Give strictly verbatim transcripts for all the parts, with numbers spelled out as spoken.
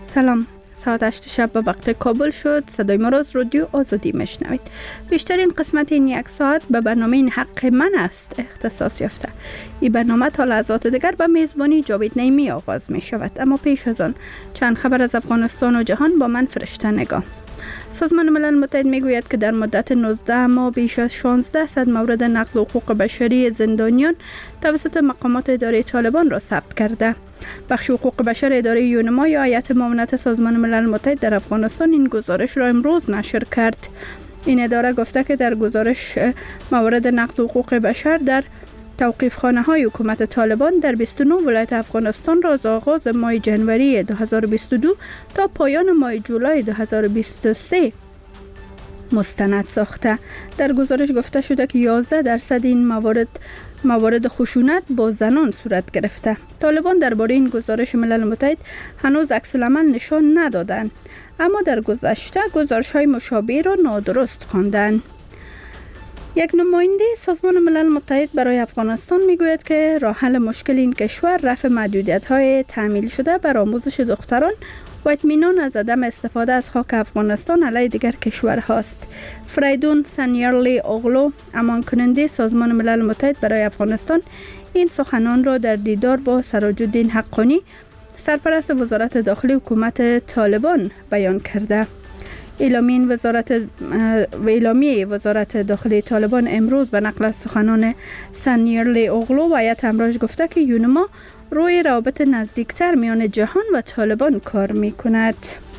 سلام، ساعت هشت شب به وقت کابل شد. صدای ما را از رادیو آزادی میشنوید. بیشترین قسمت این یک ساعت به برنامه این حق من است اختصاص یافته. این برنامه تا لحظات دیگر به میزبانی جاوید نیمی آغاز می شود. اما پیش از آن چند خبر از افغانستان و جهان با من فرشته نگاه. سازمان ملل متحد میگوید که در مدت نوزده ماه بیش از شانزده صد مورد نقض حقوق بشری زندانیان توسط مقامات اداره طالبان را ثبت کرده. بخش حقوق بشر اداره یونما یا هیئت معاونت سازمان ملل متحد در افغانستان این گزارش را امروز نشر کرد. این اداره گفته که در گزارش موارد نقض حقوق بشر در توقیفخانه های حکومت طالبان در بیست و نه ولایت افغانستان را از آغاز ماه جنوری دو هزار و بیست و دو تا پایان ماه جولای دو هزار و بیست و سه مستند ساخته. در گزارش گفته شده که یازده درصد این موارد موارد خشونت با زنان صورت گرفته. طالبان درباره این گزارش ملل متحد هنوز عکس العمل نشان ندادند، اما در گذشته گزارش‌های مشابه را نادرست خواندند. یک نماینده سازمان ملل متحد برای افغانستان میگوید که راه حل مشکل این کشور رفع محدودیت‌های تعمیل شده بر آموزش دختران و اطمینان از عدم استفاده از خاک افغانستان علیه دیگر کشورهاست. فریدون سنیارلی اوغلو، امان کننده سازمان ملل متحد برای افغانستان، این سخنان را در دیدار با سراج الدین حقانی، سرپرست وزارت داخلی حکومت طالبان بیان کرده. اعلامیه وزارت و اعلامیه وزارت داخلی طالبان امروز به نقل از سخنان سنیارلی اوغلو و هیئت همراهش گفته که یونما روی روابط نزدیکتر میان جهان و طالبان کار می کند.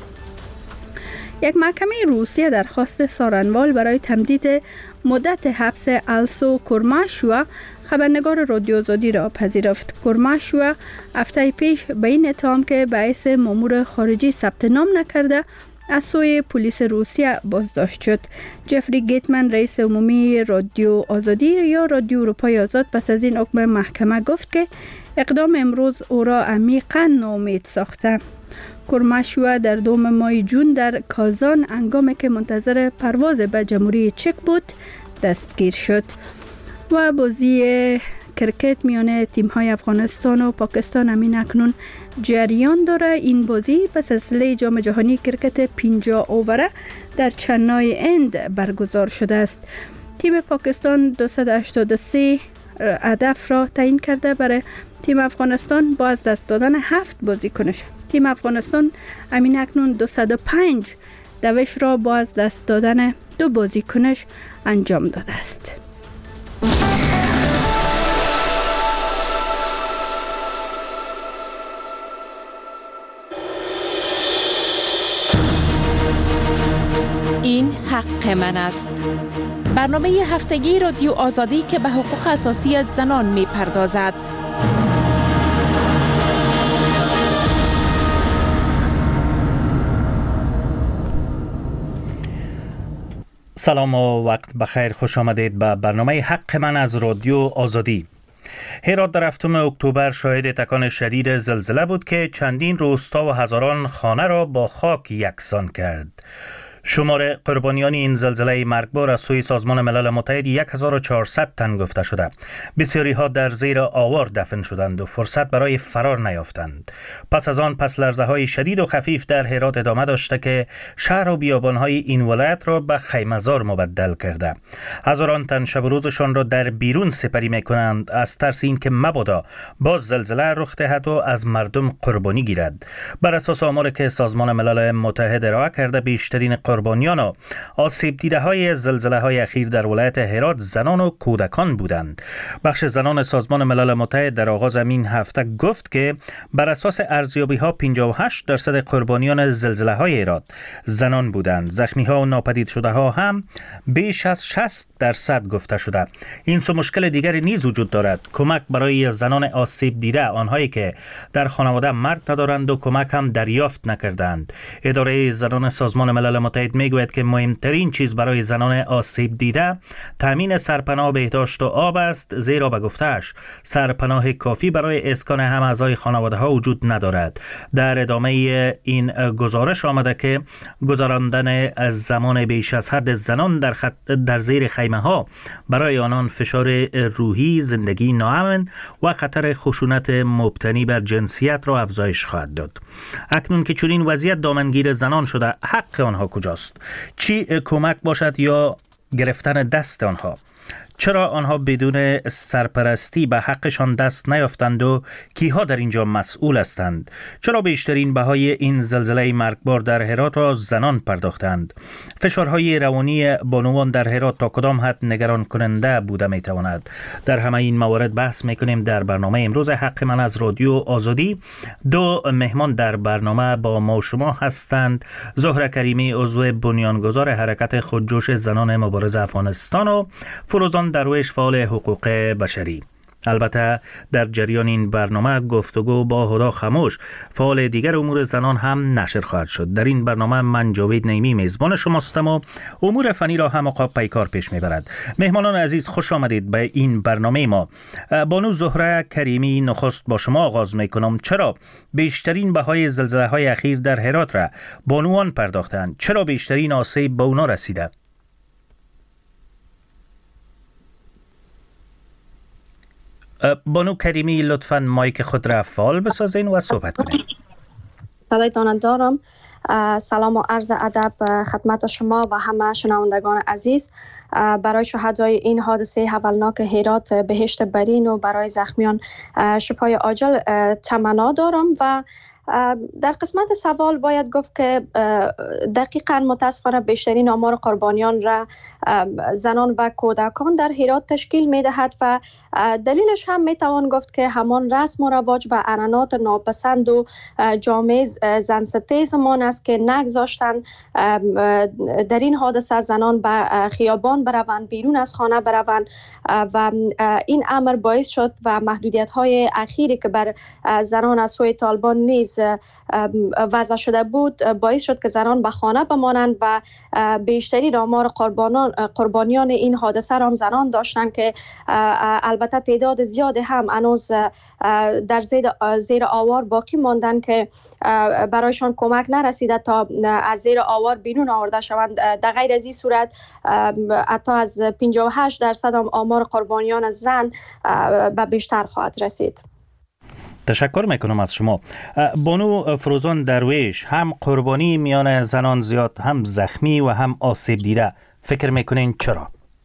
یک محکمه روسیه درخواست سارنوال برای تمدید مدت حبس السو کورماشوا، خبرنگار رادیو آزادی را پذیرفت. کورماشوا هفته پیش به این اتهام که باعث مامور خارجی ثبت نام نکرده از سوی پلیس روسیه بازداشت شد. جفری گیتمن، رئیس عمومی رادیو آزادی یا رادیو اروپای آزاد، پس از این حکم محکمه گفت که اقدام امروز او را عمیقاً ناامید ساخته. کورماشوا در دوم ماه جون در کازان هنگامی که منتظر پرواز به جمهوری چک بود دستگیر شد. و بازی کرکت میان تیم‌های افغانستان و پاکستان همین اکنون جریان داره. این بازی به سلسله جام جهانی کرکت پنجاه اووره در چنای هند برگزار شده است. تیم پاکستان دویست و هشتاد و سه هدف را تعیین کرده برای تیم افغانستان با از دست دادن هفت بازیکنش. تیم افغانستان همین اکنون دویست و پنج دوش را با از دست دادن دو بازیکنش انجام داده است. این حق من است. برنامه هفتگی رادیو آزادی که به حقوق اساسی زنان می پردازد. سلام و وقت بخیر، خوش آمدید به برنامه حق من از رادیو آزادی. هرات در هفتم اکتبر شاهد تکان شدید زلزله بود که چندین روستا و هزاران خانه را با خاک یکسان کرد. شمار قربانیان این زلزله مرگبار از سوی سازمان ملل متحد یک هزار و چهارصد تن گفته شده. بسیاری ها در زیر آوار دفن شدند و فرصت برای فرار نیافتند. پس از آن پس لرزه های شدید و خفیف در هرات ادامه داشته که شهر و بیابان های این ولایت را به خیمه‌زار مبدل کرده. هزاران تن شب و روزشان را در بیرون سپری میکنند از ترس اینکه مبادا باز زلزله رخ دهد و از مردم قربانی گیرد. بر اساس آماری که سازمان ملل متحد ارائه کرده، بیشترین قربانیان و آسیب دیده های زلزله های اخیر در ولایت هرات زنان و کودکان بودند. بخش زنان سازمان ملل متحد در آغاز این هفته گفت که بر اساس ارزیابی ها پنجاه و هشت درصد قربانیان زلزله های هرات زنان بودند. زخمی ها و ناپدید شده ها هم بیش از شصت درصد گفته شده. این سو مشکل دیگری نیز وجود دارد. کمک برای زنان آسیب دیده، آنهایی که در خانواده مرد ندارند و کمک هم دریافت نکردند. اداره زنان سازمان ملل متحد متحد میگوید که مهمترین چیز برای زنان آسیب دیده تامین سرپناه، بهداشت و آب است، زیرا به گفته‌اش سرپناه کافی برای اسکان هم اعضای خانواده ها وجود ندارد. در ادامه این گزارش آمده که گذراندن از زمان بیش از حد زنان در, خط در زیر خیمه ها برای آنان فشار روحی، زندگی ناامن و خطر خشونت مبتنی بر جنسیت را افزایش خواهد داد. اکنون که چنین وضعیت دامنگیر زنان شده، حق آنها کجاست؟ چی کمک باشد یا گرفتن دست آنها؟ چرا آنها بدون سرپرستی به حقشان دست نیافتند و کیها در اینجا مسئول هستند؟ چرا بیشترین بهای این زلزله مرگبار در هرات را زنان پرداختند؟ فشارهای روانی بانوان در هرات تا کدام حد نگران کننده بوده می تواند؟ در همه این موارد بحث میکنیم در برنامه امروز حق من از رادیو آزادی. دو مهمان در برنامه با ما شما هستند: زهره کریمی، عضو بنیانگذار حرکت خودجوش زنان مبارز افغانستان، و فروزان درویش، فعال حقوق بشری. البته در جریان این برنامه گفتگو با هدا خموش، فعال دیگر امور زنان، هم نشر خواهد شد. در این برنامه من جاوید نیمی میزبان شماستم و امور فنی را هم آقا پیکار پیش میبرد. مهمانان عزیز، خوش آمدید به این برنامه ما. بانو زهره کریمی، نخست با شما آغاز میکنم. چرا بیشترین بهای زلزله های اخیر در هرات را بانوان پرداختند؟ چرا بیشترین آسیب به اونا رسیده؟ بانو کریمی، لطفاً مایک خود را فعال بسازین و صحبت کنید. صدایتان دارم. سلام و عرض ادب خدمت شما و همه شنوندگان عزیز. برای شهدای این حادثه هولناک هرات بهشت برین و برای زخمیان شفای عاجل تمنا دارم. و در قسمت سوال باید گفت که دقیقاً متاسفانه بیشترین آمار قربانیان را زنان و کودکان در هرات تشکیل می دهد و دلیلش هم می توان گفت که همان رسم و رواج و عنعنات ناپسند و جامعه زن ستیزمان است که نگذاشتن در این حادثه زنان به خیابان بروند، بیرون از خانه بروند، و این امر باعث شد و محدودیت های اخیری که بر زنان از سوی طالبان نیز وضع شده بود باعث شد که زنان به خانه بمانند و بیشتری آمار قربانان قربانیان این حادثه را هم زنان داشتند که البته تعداد زیاد هم هنوز در زیر آوار باقی ماندند که برایشان کمک نرسیده تا از زیر آوار بیرون آورده شوند. در غیر از این صورت حتی از پنجاه و هشت درصد آمار قربانیان زن به بیشتر خواهد رسید. تشکر میکنم از شما. بانو فروزان درویش، هم قربانی میان زنان زیاد، هم زخمی و هم آسیب دیده، فکر میکنین چرا؟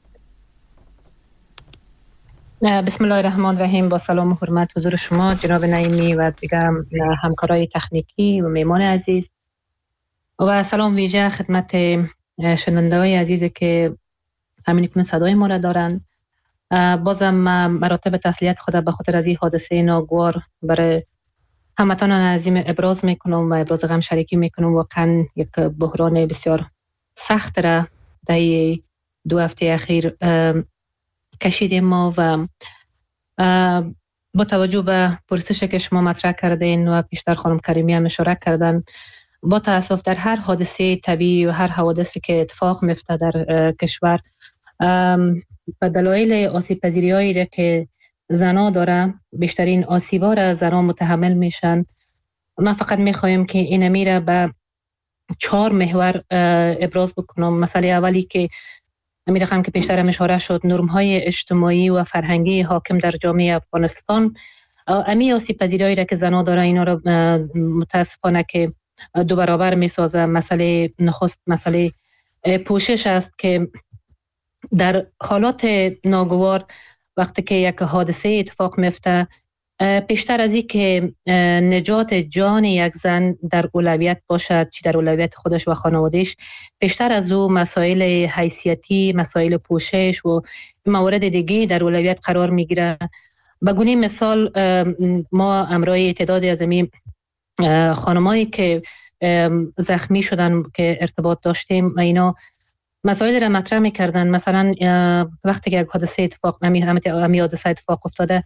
بسم الله الرحمن الرحیم. با سلام و حرمت حضور شما جناب نعیمی و دیگر همکارای تکنیکی و میمان عزیز، و سلام ویژه خدمت شنونده‌های عزیزی که همین کنون صدای ما را دارند. بازم مراتب تسلیت خود به خاطر از این حادثه ناگوار برای هموطنان عزیز ابراز میکنم و ابراز غم شریکی میکنم. واقعا یک بحران بسیار سخت را در دو هفته اخیر کشیدیم ما، و با توجه به پرسشی که شما مطرح کردین و پیشتر خانم کریمی هم اشاره کردن، با تاسف در هر حادثه طبیعی و هر حوادثی که اتفاق میفته در کشور به دلایل آسیب پذیری هایی که زنا داره، بیشترین آسیبا را زنا متحمل میشن. من فقط میخوایم که این امیره به چهار محور ابراز بکنم. مسئله اولی که امیر خواهم که پیشتر هم اشاره شد، نرم های اجتماعی و فرهنگی حاکم در جامعه افغانستان، امی آسیب پذیری هایی که زنا داره اینا را متاسفانه که دو برابر میسازه. مسئله نخست مسئله پوشش است که در حالات ناگوار وقتی که یک حادثه اتفاق میفته، پیشتر از این که نجات جان یک زن در اولویت باشد، چی در اولویت خودش و خانوادهش، پیشتر از او مسائل حیثیتی، مسائل پوشش و موارد دیگه در اولویت قرار میگیره. به گونه مثال ما امرای تعدادی از این خانمایی که زخمی شدن که ارتباط داشتیم و اینا مسائل را مطرح میکردن. مثلا وقتی که یک حادثه اتفاق همی همی حادثه اتفاق افتاده،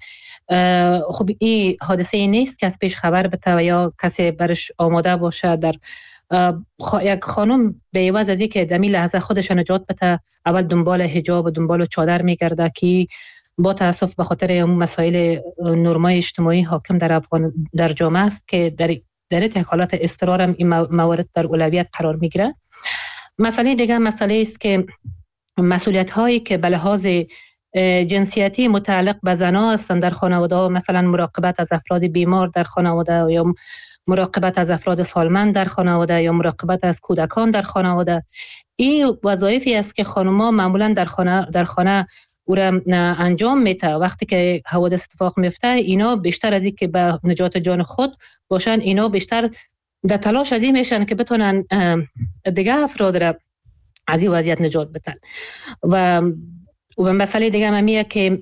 خب این حادثه ای نیست که از پیش خبر بده و یا کسی برش آماده باشه در یک خانم به عوض از اینکه در این لحظه خودش نجات بده اول دنبال حجاب و دنبال چادر میگرده که با تاسف به خاطر مسائل نرمای اجتماعی حاکم در افغان در جامعه است که در در یک حالت اضطرار هم این موارد در اولویت قرار میگیره. مسئله دیگه مسئله است که مسئولیت هایی که به لحاظ جنسیتی متعلق به زنان هستند در خانواده، مثلا مراقبت از افراد بیمار در خانواده یا مراقبت از افراد سالمند در خانواده یا مراقبت از کودکان در خانواده، این وظایفی است که خانم‌ها معمولا در خانه در خانه او را انجام میده. وقتی که حوادث اتفاق میفته اینا بیشتر از این که به نجات جان خود باشن، اینا بیشتر در تلاش از این میشن که بتونن دیگه افراد را از این وضعیت نجات بدن. و و مسئله دیگه همیه که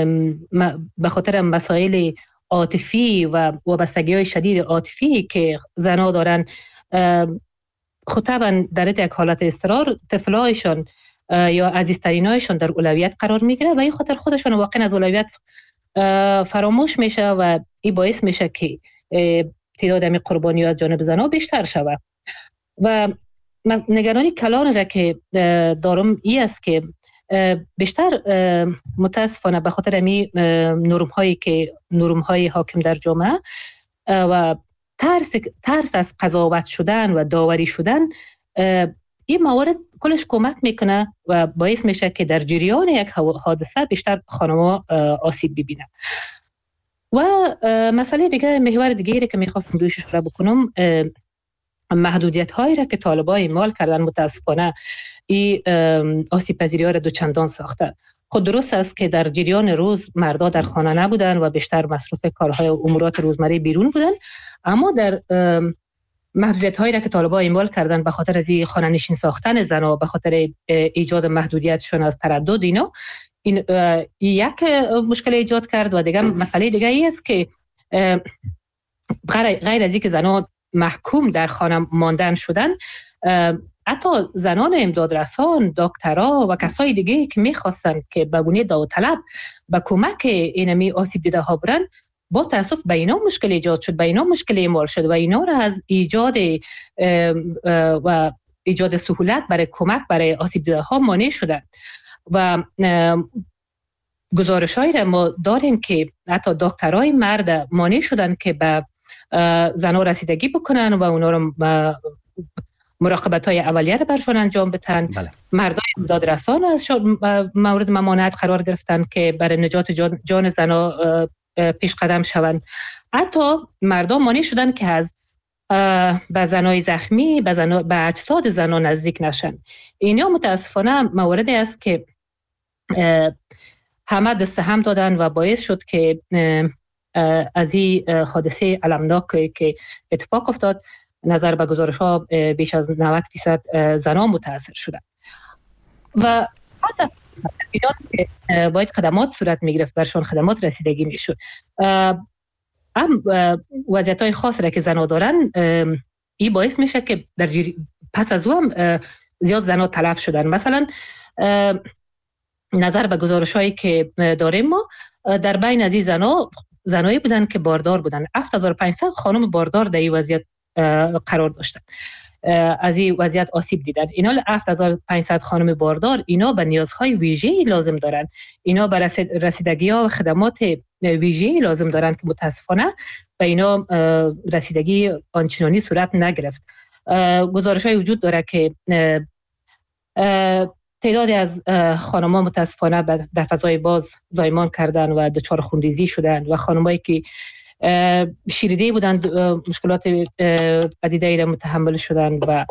به خاطر مسائل عاطفی و وابستگی‌های شدید عاطفی که زنها دارن، خود طبعا در یک حالت اضطرار طفلایشان یا عزیزترینایشان در اولویت قرار میگیره و این خاطر خودشان واقعا از اولویت فراموش میشه و این باعث میشه که تعداد می قربانی از جانب زنها بیشتر شود. و نگرانی کلان را که دارم این است که بیشتر متاسفانه به خاطر می نرم هایی که نرم های حاکم در جامعه و ترس ترس از قضاوت شدن و داوری شدن، این موارد کلش کمک میکنه و باعث میشه که در جریان یک حادثه بیشتر خانم‌ها آسیب ببینن. و مسئله دیگه، محور دیگری که میخواستم رویش اشاره بکنم، محدودیت هایی را که طالبان اعمال کردن متاسفانه این آسیب پذیری ها را دوچندان ساخته. خود درست است که در جریان روز مردا در خانه نبودن و بیشتر مصروف کارهای و امورات روزمره بیرون بودن، اما در محدودیت هایی را که طالبان اعمال کردن به خاطر از این خانه نشین ساختن زنها، به خاطر ایجاد محدودیتشون از تردد، اینا این یک مشکل ایجاد کرد. و دیگه مسئله دیگه ای است که غیر از اینکه زنها محکوم در خانه ماندن شدن، حتی زنان امدادرسان، دکترها و کسای دیگه که میخواستن که به گونه داوطلب به کمک اینمی آسیب دیده ها برن، با تاسف به اینا مشکل ایجاد شد، به اینا مشکل اعمال شد و اینا را از ایجاد و ایجاد سهولت برای کمک برای آسیب دیده ها مانع شدن. و گزارش‌هایی را ما داریم که حتی دکترای مرد مانع شدن که به زنها رسیدگی بکنن و اونا رو مراقبت‌های اولیه را برشان انجام بدن. بله. مردای امدادرسان از مورد ممانعت قرار گرفتن که برای نجات جان, جان زنها پیش قدم شوند. حتی مردم مانع شدن که از به زنای زخمی به, زنا، به اجساد زنها نزدیک نشن. اینا متاسفانه مواردی است که همه دست هم دادن و باعث شد که از این حادثه المناک که اتفاق افتاد، نظر به گزارش ها بیش از نود درصد زنان متاثر شدن. و حتی که باید خدمات صورت می گرفت، برشان خدمات رسیدگی می شد. هم وضعیت های خاص را که زنها دارن، این باعث میشه که در جری... پس از او هم زیاد زنها تلف شدن. مثلا نظر به گزارش هایی که داریم ما، در بین از این زنها زنایی بودن که باردار بودن. هفت هزار و پانصد خانم باردار در این وضعیت قرار داشتن، از این وضعیت آسیب دیدن. اینا هفت هزار و پانصد خانم باردار، اینا به نیازهای ویژه‌ای لازم دارن، اینا به رسیدگی ها و خدمات ویژه‌ای لازم دارن که متاسفانه به اینا رسیدگی آنچنانی صورت نگرفت. گزارش های وجود داره که تعدادی از خانم‌ها متاسفانه در فضای باز زایمان کردن و دچار خونریزی شدن و خانمایی که شیرده بودند مشکلات پدیده‌ای را متحمل شدن. و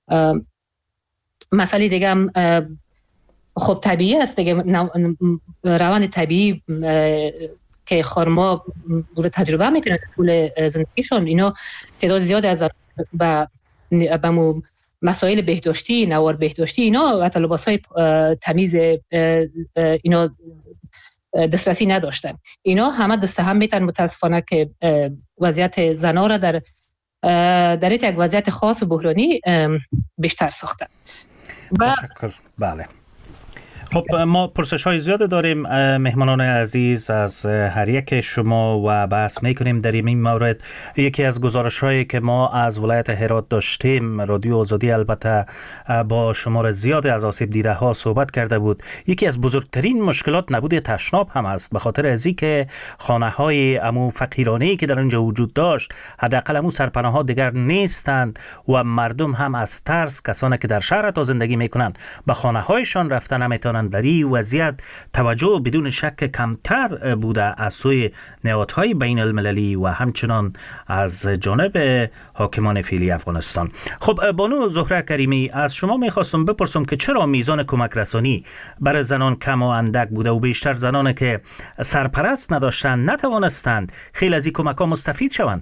مسئله دیگه هم خب طبیعی است دیگه، روان طبیعی که خانم‌ها رو تجربه میکنن طول زندگیشون، اینا تعداد زیاد از با با مسائل بهداشتی، نوار بهداشتی، اینا حتی لباس‌های تمیز اینا دسترسی نداشتن. اینا همه دست هم میتن متاسفانه که وضعیت زنها را در در یک وضعیت خاص و بحرانی بیشتر ساختن. و تشکر. بله. خب ما پرسش های زیاد داریم مهمانان عزیز از هر یک شما و بحث میکنیم در این مورد. یکی از گزارش هایی که ما از ولایت هرات داشتیم، رادیو آزادی البته با شمار زیادی از آسیب دیده ها صحبت کرده بود. یکی از بزرگترین مشکلات نبود تشناب هم است، به خاطر ازی که خانه های امو فقیرانه‌ای که در اونجا وجود داشت حداقل امو سرپناه ها دیگر نیستند و مردم هم از ترس، کسانی که در شهر تا زندگی میکنن به خانه هایشان رفتن نمیتونن. در این وضعیت توجه بدون شک کمتر بوده از سوی نهادهای بین المللی و همچنان از جانب حاکمان فعلی افغانستان. خب بانو زهره کریمی، از شما میخواستم بپرسم که چرا میزان کمک رسانی برای زنان کم و اندک بوده و بیشتر زنانی که سرپرست نداشتند نتوانستند خیلی از این کمک ها مستفید شوند؟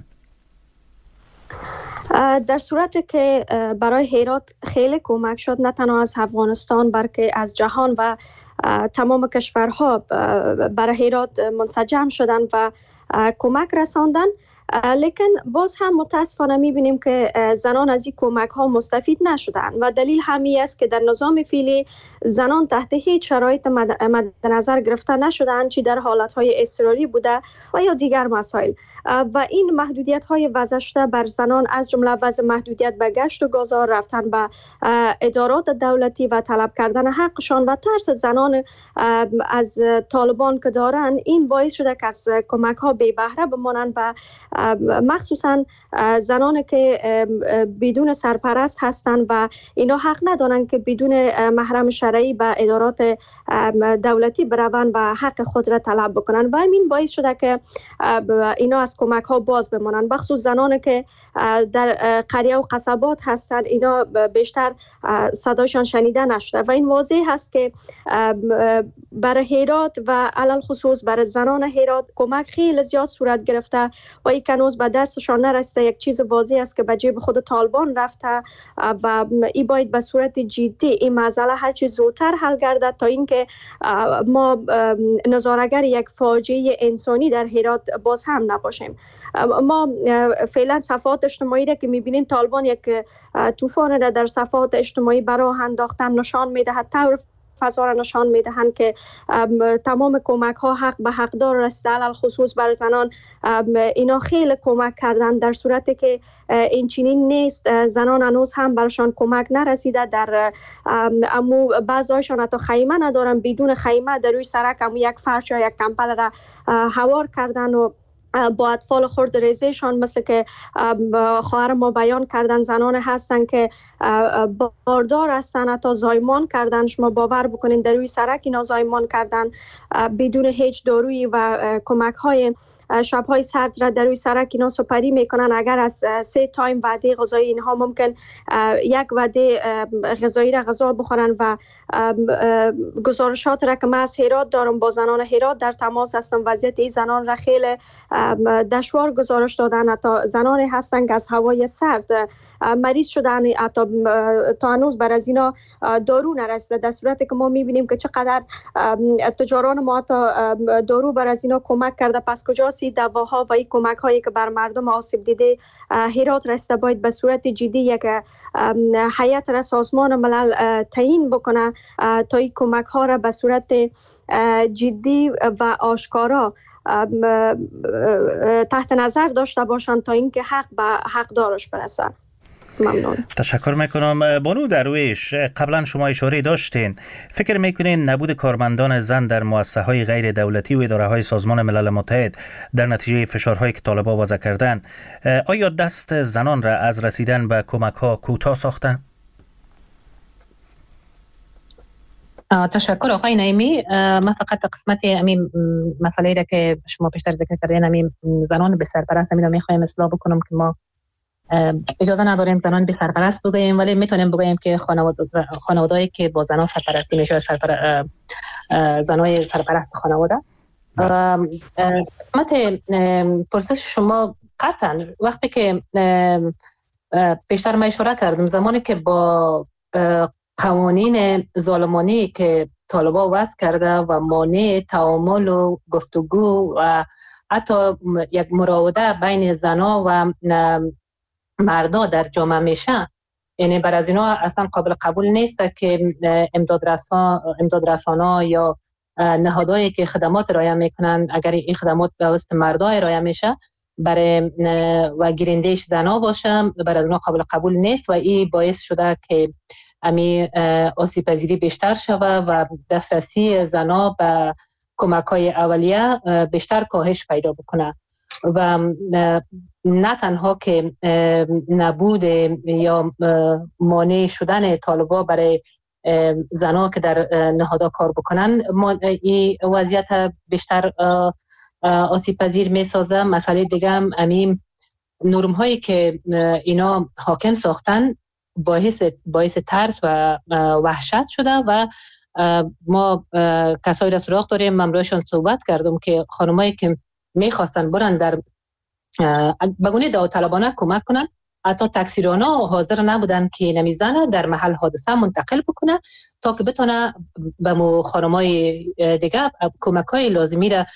در صورتی که برای هرات خیلی کمک شد، نه تنها از افغانستان بلکه از جهان و تمام کشورها برای هرات منسجم شدن و کمک رساندن، لیکن باز هم متاسفانه میبینیم که زنان از این کمک ها مستفید نشدن و دلیل همی است که در نظام فعلی زنان تحت هیچ شرایط مد نظر گرفته نشدن، چی در حالت های اضطراری بوده و یا دیگر مسائل. و این محدودیت های وضع شده بر زنان از جمله وضع محدودیت به گشت و گذار، رفتن به ادارات دولتی و طلب کردن حقشان و ترس زنان از طالبان که دارن، این باعث شده که از کمک ها بی بهره بمانند و مخصوصا زنان که بدون سرپرست هستند و اینا حق ندارن که بدون محرم شرعی به ادارات دولتی بروند و حق خود را طلب بکنن و این باعث شده که اینا از کمک ها باز بمانند. بخصوص زنانی که در قریه و قصبات هستند، اینا بیشتر صدایشان شنیده نشده و این واضح هست که برای هرات و علل خصوص برای زنان هرات کمک خیلی زیاد صورت گرفته و این کنوز به دستشان نرسته. یک چیز واضح است که به جیب خود طالبان رفته و این باید به صورت جدی این مسئله هر چیز زودتر حل گردد تا اینکه ما نظاره‌گر یک فاجعه انسانی در هرات باز هم نباشیم. ما فعلا صفحات اجتماعی را که میبینیم طالبان یک طوفان را در صفحات اجتماعی براه انداختن نشان میدهد، طور فضا را نشان میدهند که تمام کمک ها حق به حقدار رسیده، علل خصوص بر زنان اینا خیلی کمک کردن، در صورتی که این چنین نیست. زنان هنوز هم برشان کمک نرسیده، در امو بعضایشان حتی خیمه ندارن، بدون خیمه در روی سرک امو یک فرش یا یک کمپل را هوار کردن و با اطفال خرد ریزشان، مثل که خواهر ما بیان کردن، زنان هستن که باردار هستن، حتی زایمان کردن. شما باور بکنین در روی سرک اینا زایمان کردن بدون هیچ دارویی و کمک های شب‌های سرد را در روی سرک اینا سپری میکنن. اگر از سه تایم وعده غذایی اینها ممکن یک وعده غذایی را غذا بخورن و گزارشات را که من از هرات دارم، با زنان هرات در تماس هستم، وضعیت این زنان را خیلی دشوار گزارش دادن. حتی زنانی هستن که از هوای سرد مریض شدن، حتی تا هنوز بر از اینا دارو نرسیده، در صورتی که ما میبینیم که چقدر تجاران ما حتی دارو بر از اینا کمک کرده. پس کجاست دواها و این کمک هایی که بر مردم آسیب دیده هرات رسیده؟ باید به صورت جدی یک هیئت را سازمان ملل تعیین بکنه تا این کمک ها را به صورت جدی و آشکارا تحت نظر داشته باشند تا اینکه حق به حقدارش برسه. ممنون. تشکر میکنم. بانو درویش، قبلا شما اشاره داشتین، فکر میکنین نبود کارمندان زن در مؤسسه های غیر دولتی و اداره های سازمان ملل متحد در نتیجه فشارهایی که طالبان وضع کردن، آیا دست زنان را از رسیدن به کمک ها کوتاه ساخته؟ تشکر آقای نعیمی. من فقط قسمت همین مسئله را که شما پیشتر ذکر کردین، همین زنان به سرپرست، همین را میخوایم اصلاح بکنم که ما اجازه نداریم زنان به سرپرست بگوییم، ولی میتونیم بگوییم که خانواده‌ای که با زنان سرپرستی میشه سرپر... زنای سرپرست خانواده. قسمت پرسش شما قطعا وقتی که پیشتر ما اشاره کردم، زمانی که با قوانین ظالمانه که طالبان وضع کرده و مانع تعامل و گفتگو و حتی یک مراوده بین زنا و مردا در جامعه میشه، یعنی بر از اینا اصلا قابل قبول نیست که امداد رسان امداد رسانا یا نهادهایی که خدمات ارائه میکنن اگر این خدمات به واسط مردا ارائه میشه برای و گیرندهش زنا باشه بر از اینا قابل قبول نیست و این باعث شده که امی آسیب پذیری بیشتر شوه و دسترسی زنا به کمک‌های اولیه بیشتر کاهش پیدا بکنه و نه تنها که نبود یا مانع شدن طالبا برای زنا که در نهادها کار بکنن این وضعیت بیشتر آسیب پذیر می سازه. مسئله دیگه هم امیم نرم هایی که اینا حاکم ساختن باعث باعث ترس و وحشت شده و ما کسایی را سراغ داریم. من روشان صحبت کردم که خانمایی که میخواستن برن در بگونه داوطلبانه کمک کنن، حتی تاکسیرانا حاضر نبودن که نمیزنه در محل حادثه منتقل بکنه تا که بتونه به مو خانمای دیگه کمک‌های لازمی را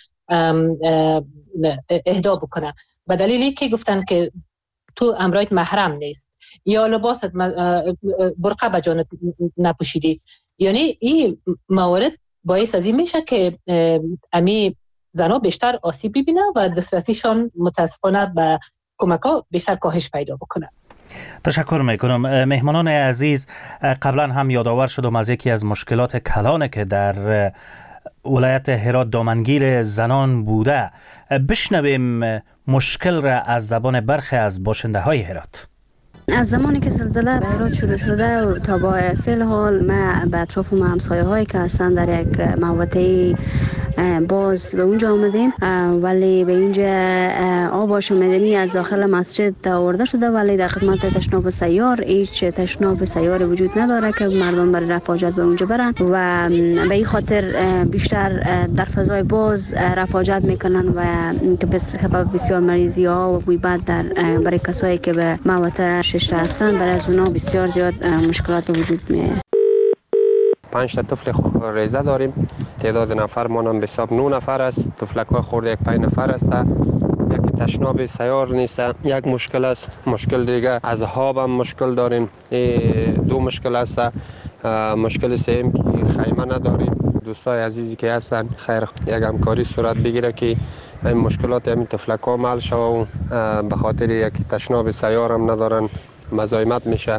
اهدا بکنه. به دلیلی که گفتن که تو امرایت محرم نیست یا لباست برقه به جانت نپوشیدی، یعنی این موارد باعث از این میشه که امی زنا بیشتر آسیب ببینه و دسترسیشان متاسفانه به کمک‌ها بیشتر کاهش پیدا بکنه. تشکر میکنم. مهمانان عزیز، قبلا هم یادآور شدم از یکی از مشکلات کلانه که در ولایت هرات دامنگیر زنان بوده. بشنویم مشکل را از زبان برخی از باشنده های هرات. از زمانی که زلزله به هرات شروع شده و تا با فعل حال ما به اطراف ما همسایه هایی که هستن در یک محوطه باز به اونجا آمدیم، ولی به اینجا آب آشامیدنی از داخل مسجد آورده شده، ولی در خدمت تشناب سیار هیچ تشناب سیار وجود نداره که مردم برای رفع حاجت به اونجا برن و به این خاطر بیشتر در فضای باز رفع حاجت میکنن و که به سبب بسیار مریضی ها و بوی بد در برای کسایی که به محوطه شش هستن برای از اونا بسیار زیاد مشکلات وجود میاد. پنج تا طفل ریزه داریم، تعداد نفر مانم به حساب نه نفر است. طفلک‌ها خورده یک پنج نفر است. یکی تشناب سیار نیست، یک مشکل است. مشکل دیگه از خواب هم مشکل داریم، دو مشکل است. مشکل سوم که خیمه نداریم. دوستای عزیزی که هستن خیر یک همکاری صورت بگیره که این مشکلات همین طفلک‌ها حل شوه و به خاطر یک تشناب سیار هم ندارن مزاحمت میشه.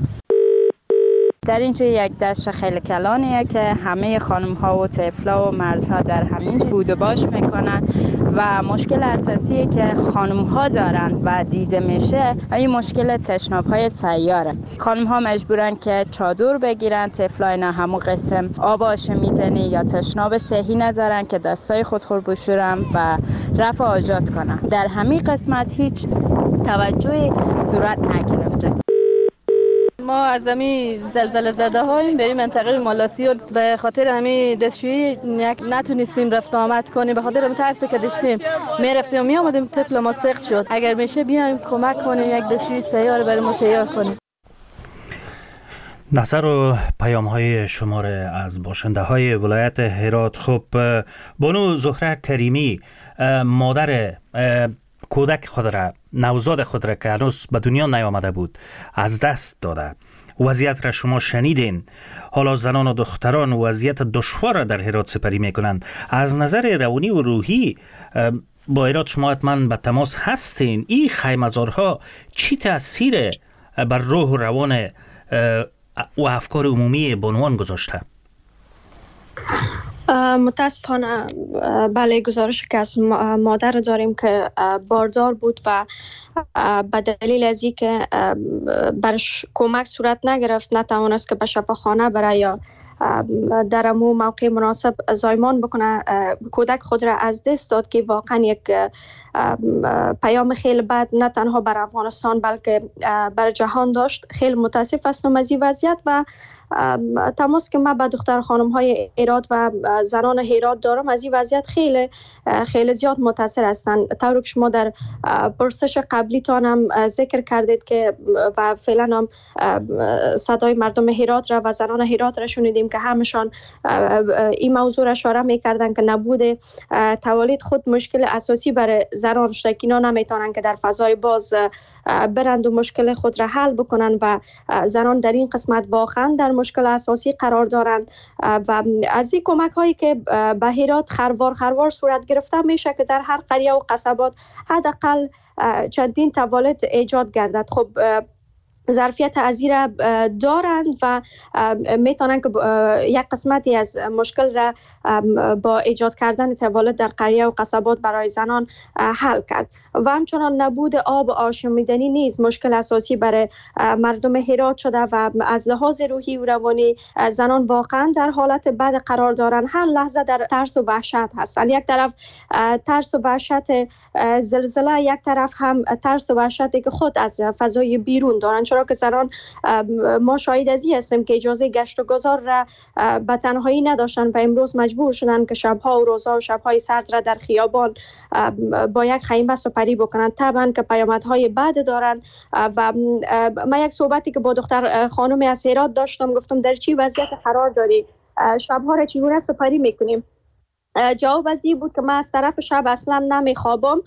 در اینجا یک دشت خیلی کلانیه که همه خانم ها و طفلا و مردها در همین بود و باش میکنن و مشکل اساسیه که خانم ها دارن و دیده میشه این مشکل تشناب های سیاره. خانم ها مجبورن که چادر بگیرن، طفلا اینا همون قسم آب آشامیدنی یا تشناب صحی ندارن که دستای خود خور بشورن و رفع حاجت کنن. در همین قسمت هیچ توجهی صورت نگرفته. ما از همین زلزله زده هاییم به این منطقه مالاسیو به خاطر همین دستشویی نتونستیم رفت آمد کنیم، به خاطر همین ترسی که داشتیم میرفتیم و میامدیم طفل ما سقط شد. اگر میشه بیایم کمک کنیم یک دستشویی سیار برای ما تیار کنیم. نظر و پیام های شماره از باشنده های ولایت هرات. خب بانو زهره کریمی مادر کودک خود را، نوزاد خود را که هنوز به دنیا نیامده بود از دست داده. وضعیت را شما شنیدین. حالا زنان و دختران وضعیت دشوار را در هرات سپری میکنند. از نظر روانی و روحی با هرات شما حتما به تماس هستین. این خیمه‌زارها چی تاثیر بر روح و روان و افکار عمومی بانوان گذاشته؟ متاسفانه بله، گزارش که از مادر داریم که باردار بود و به دلیل از این که برش کمک صورت نگرفت نتوانست که به شفاخانه برای یا در امو موقع مناسب زایمان بکنه، کودک خود را از دست داد که واقعا یک پیام خیلی بد نه تنها بر افغانستان بلکه بر جهان داشت. خیلی متاسف هستم از این وضعیت و تماس که من با دختر خانم های هرات و زنان هرات دارم از این وضعیت خیلی خیلی زیاد متاثر هستن. طوری که شما در پرسش قبلی تانم ذکر کردید که و فعلا هم صدای مردم هرات را و زنان هرات را شنیدیم که همشان این موضوع را اشاره میکردن که نبود توالید خود مشکل اساسی برای زنان شده که اینا نمیتونن که در فضای باز برند و مشکل خود را حل بکنن و زنان در این قسمت واقعا در مشکل اساسی قرار دارن و از این کمک هایی که به هرات خروار خروار صورت گرفته میشه که در هر قریه و قصبات حداقل چندین توالد ایجاد گردد. خب ظرفیت ازیره دارند و میتونن که یک قسمتی از مشکل را با ایجاد کردن توالد در قریه و قصبات برای زنان حل کرد و همچنان نبود آب و آشامیدنی نیز مشکل اساسی برای مردم هرات شده و از لحاظ روحی و روانی زنان واقعا در حالت بد قرار دارن. هر لحظه در ترس و وحشت هستن. یک طرف ترس و وحشت زلزله، یک طرف هم ترس و وحشتی که خود از فضای بیرون دارن، چرا که زنان ما شاهد از این هستیم که اجازه گشت و گذار را به تنهایی نداشتن و امروز مجبور شدن که شبها و روزها و شبهای سرد را در خیابان با یک خیمه سپری بکنن. طبعا که پیامدهای بد دارن و من یک صحبتی که با دختر خانم از هرات داشتم گفتم در چی وضعیت قرار داری؟ شبها را چگونه سپری میکنیم؟ جواب از این بود که من از طرف شب اصلا نمیخوابم،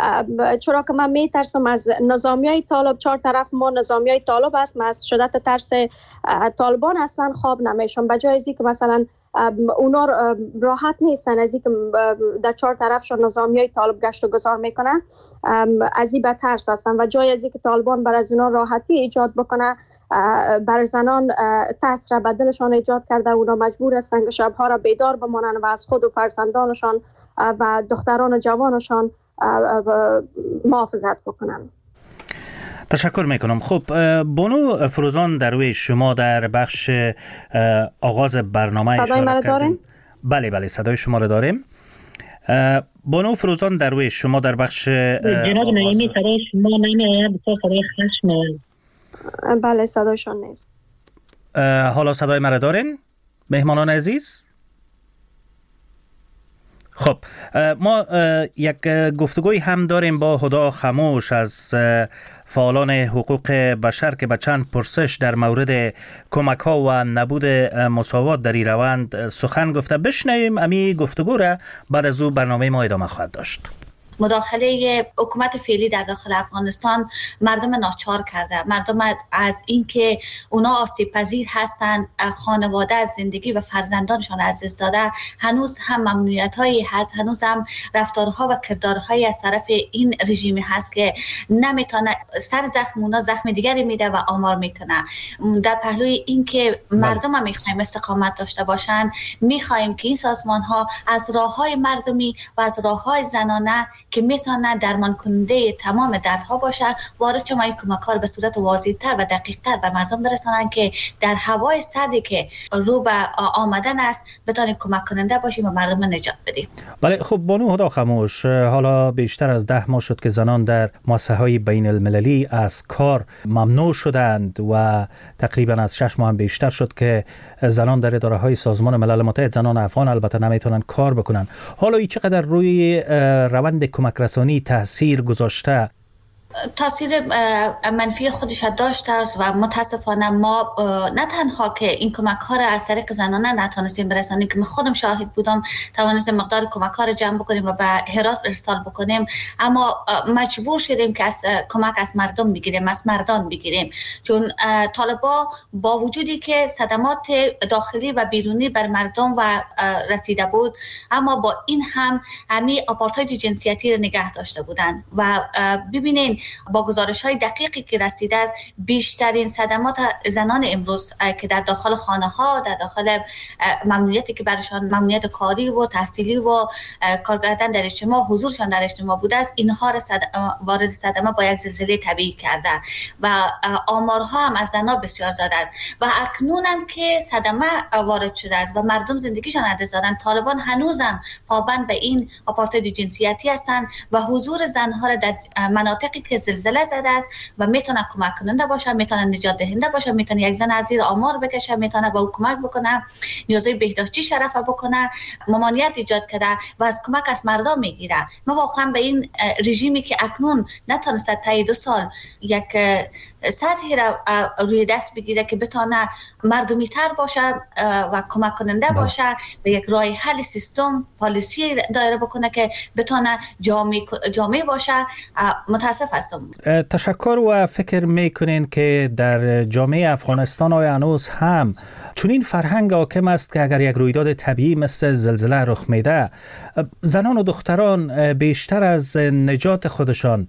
چرا که من میترسم از نظامیای طالب. چهار طرف ما نظامیای طالب است، من از شدت ترس طالبان اصلا خواب نمیشم. بجای از این که مثلا اونا راحت نیستن از این که در چهار طرفشون نظامیای طالب گشت و گذار میکنن، از این بترس هستن و جای از این که طالبان بر از اونا راحتی ایجاد بکنه بر زنان ترس را به دلشان ایجاد کرده. اونا مجبور هستن که شبها را بیدار بمانن و از خود و فرزندانشان و دختران و جوانشان محافظت بکنن. تشکر میکنم. خب بانو فروزان درویش، شما در بخش آغاز برنامه صدای ما داریم؟ بله بله صدای شما رو داریم. بانو فروزان درویش، شما در بخش جناب نعیمی صدای شما نمیاد، بسیار صدای خشم میاد. بله صدایشان نیست. حالا صدای ما رو دارین مهمانان عزیز؟ خب ما یک گفتگوی هم داریم با هدا خموش از فعالان حقوق بشر که به چند پرسش در مورد کمک ها و نبود مساوات در این روند سخن گفته. بشنویم امی گفتگو را، بعد از او برنامه ما ادامه خواهد داشت. مداخله حکومت فعلی در داخل افغانستان مردم ناچار کرده. مردم از اینکه اونا آسیب پذیر هستند، خانواده از زندگی و فرزندانشان از دست داده، هنوز هم ممنوعیت‌هایی هست، هنوز هم رفتارها و کردارهایی از طرف این رژیمی هست که نمیتونه سر زخم اونا زخم دیگری میده و آمار میکنه. در پهلوی اینکه مردم هم میخوایم استقامت داشته باشن، میخوایم که این سازمان ها از راههای مردمی و از راههای زنانه که میتونن درمان کننده تمام دردها باشن، وارد چمای کمک‌ها به صورت واضح‌تر و دقیق‌تر به مردم برسانن که در هوای سردی که رو به آمدن است بتونیم کمک کننده باشیم و مردم نجات بدیم. بله خب بانو هدا خموش، حالا بیشتر از ده ماه شد که زنان در مؤسسه‌های بین المللی از کار ممنوع شدند و تقریبا از شش ماه هم بیشتر شد که زنان در اداره‌های سازمان ملل متحد، زنان افغان البته نمیتونن کار بکنن. حالا این چقدر روی روند کمک رسانی تاثیر گذاشته؟ تاثیر منفی خودش داشته است و متاسفانه ما نه تنها که این کمک ها را از طریق زنانه نتونستیم برسانیم که من خودم شاهد بودم، توانستیم مقدار کمک ها را جمع بکنیم و به هرات ارسال بکنیم، اما مجبور شدیم که از کمک از مردم بگیریم، از مردان بگیریم، چون طالبا با وجودی که صدمات داخلی و بیرونی بر مردم و رسیده بود، اما با این هم همی آپارتاید جنسیتی را نگه داشته بودند و ببینین با گزارش‌های دقیقی که رسیده است، بیشترین صدمات زنان امروز که در داخل خانه‌ها، در داخل ممنوعیتی که برایشان ممنوعیت کاری و تحصیلی و کار کردن در اجتماع، حضورشان در اجتماع بوده است، اینها را صد... وارد صدمه با یک زلزله طبیعی کرده و آمارها هم از زنان بسیار زیاد است و اکنون هم که صدمه وارد شده است و مردم زندگیشان از دست دادن، طالبان هنوزم پابند به این آپارتاید جنسیتی هستند و حضور زنها را در مناطقی که زلزله زده است و میتونه کمک کننده باشه، میتونه نجات دهنده باشه، میتونه یک زن از زیر آمار بکشه، میتونه به او کمک بکنه، نیازهای بهداشتی شرف بکنه، ممانعت ایجاد کنه و از کمک از مردم میگیره. ما واقعا به این رژیمی که اکنون نتونسته تا دو سال یک سطحی را روی دست بگیره که بتونه مردمی تر باشه و کمک کننده باشه و یک راه حل سیستم پالیسی دایره بکنه که بتونه جامع جامع باشه. متاسف هستم. تشکر. و فکر میکنین که در جامعه افغانستان آیا هنوز هم چون این فرهنگ حاکم است که اگر یک رویداد طبیعی مثل زلزله رخ میده، زنان و دختران بیشتر از نجات خودشان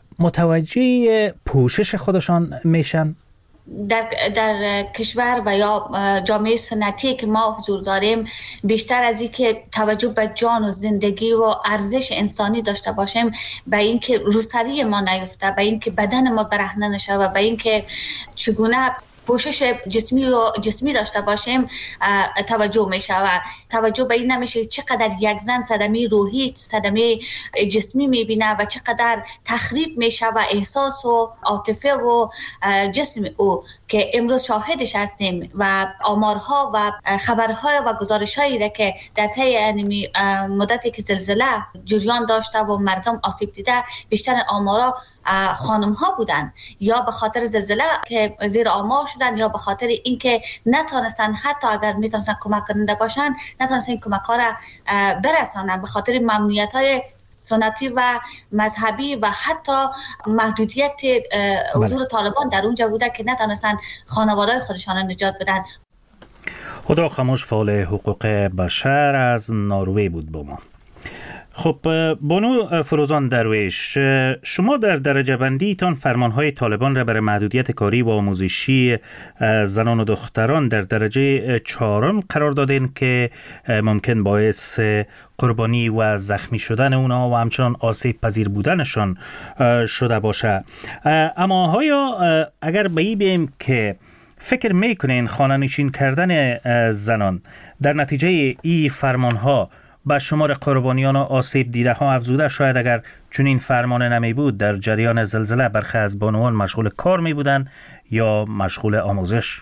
متوجه پوشش خودشان میشن؟ در در کشور و یا جامعه سنتی که ما حضور داریم، بیشتر از این که توجه به جان و زندگی و ارزش انسانی داشته باشیم، به این که روسری ما نیفته، به این که بدن ما برهنه نشه و به این که چگونه پوشش جسمی و جسمی داشته باشیم توجه میشه و توجه به این نمیشه چقدر یک زن صدمه روحی، صدمه جسمی میبینه و چقدر تخریب میشه و احساس و عاطفه و جسم او که امروز شاهدش هستیم و آمارها و خبرها و گزارشهایی را که در طی مدتی که زلزله جریان داشته و مردم آسیب دیده، بیشتر آمارها خانم ها بودن، یا به خاطر زلزله که زیر آمار شدن یا به خاطر اینکه نتونستن، حتی اگر میتونستن کمک کننده باشن، نتونستن این کمک ها را برسانن به خاطر ممنوعیت های سنتی و مذهبی و حتی محدودیت حضور طالبان در اونجا بوده که نتونستن خانواده‌های خودشان نجات بدن. هدا خاموش، فعال حقوق بشر از نروژ بود با ما. خب بانو فروزان درویش، شما در درجه بندی تان فرمانهای طالبان را برای محدودیت کاری و آموزشی زنان و دختران در درجه چهارم قرار دادین که ممکن باعث قربانی و زخمی شدن اونا و همچنان آسیب پذیر بودنشان شده باشه. اما آیا اگر به این بیم که فکر میکنین خانه نشین کردن زنان در نتیجه ای فرمانها با شمار قربانیان و آسیب دیده ها افزوده، شاید اگر چون این فرمان نمی بود در جریان زلزله برخی از بانوان مشغول کار می بودن یا مشغول آموزش؟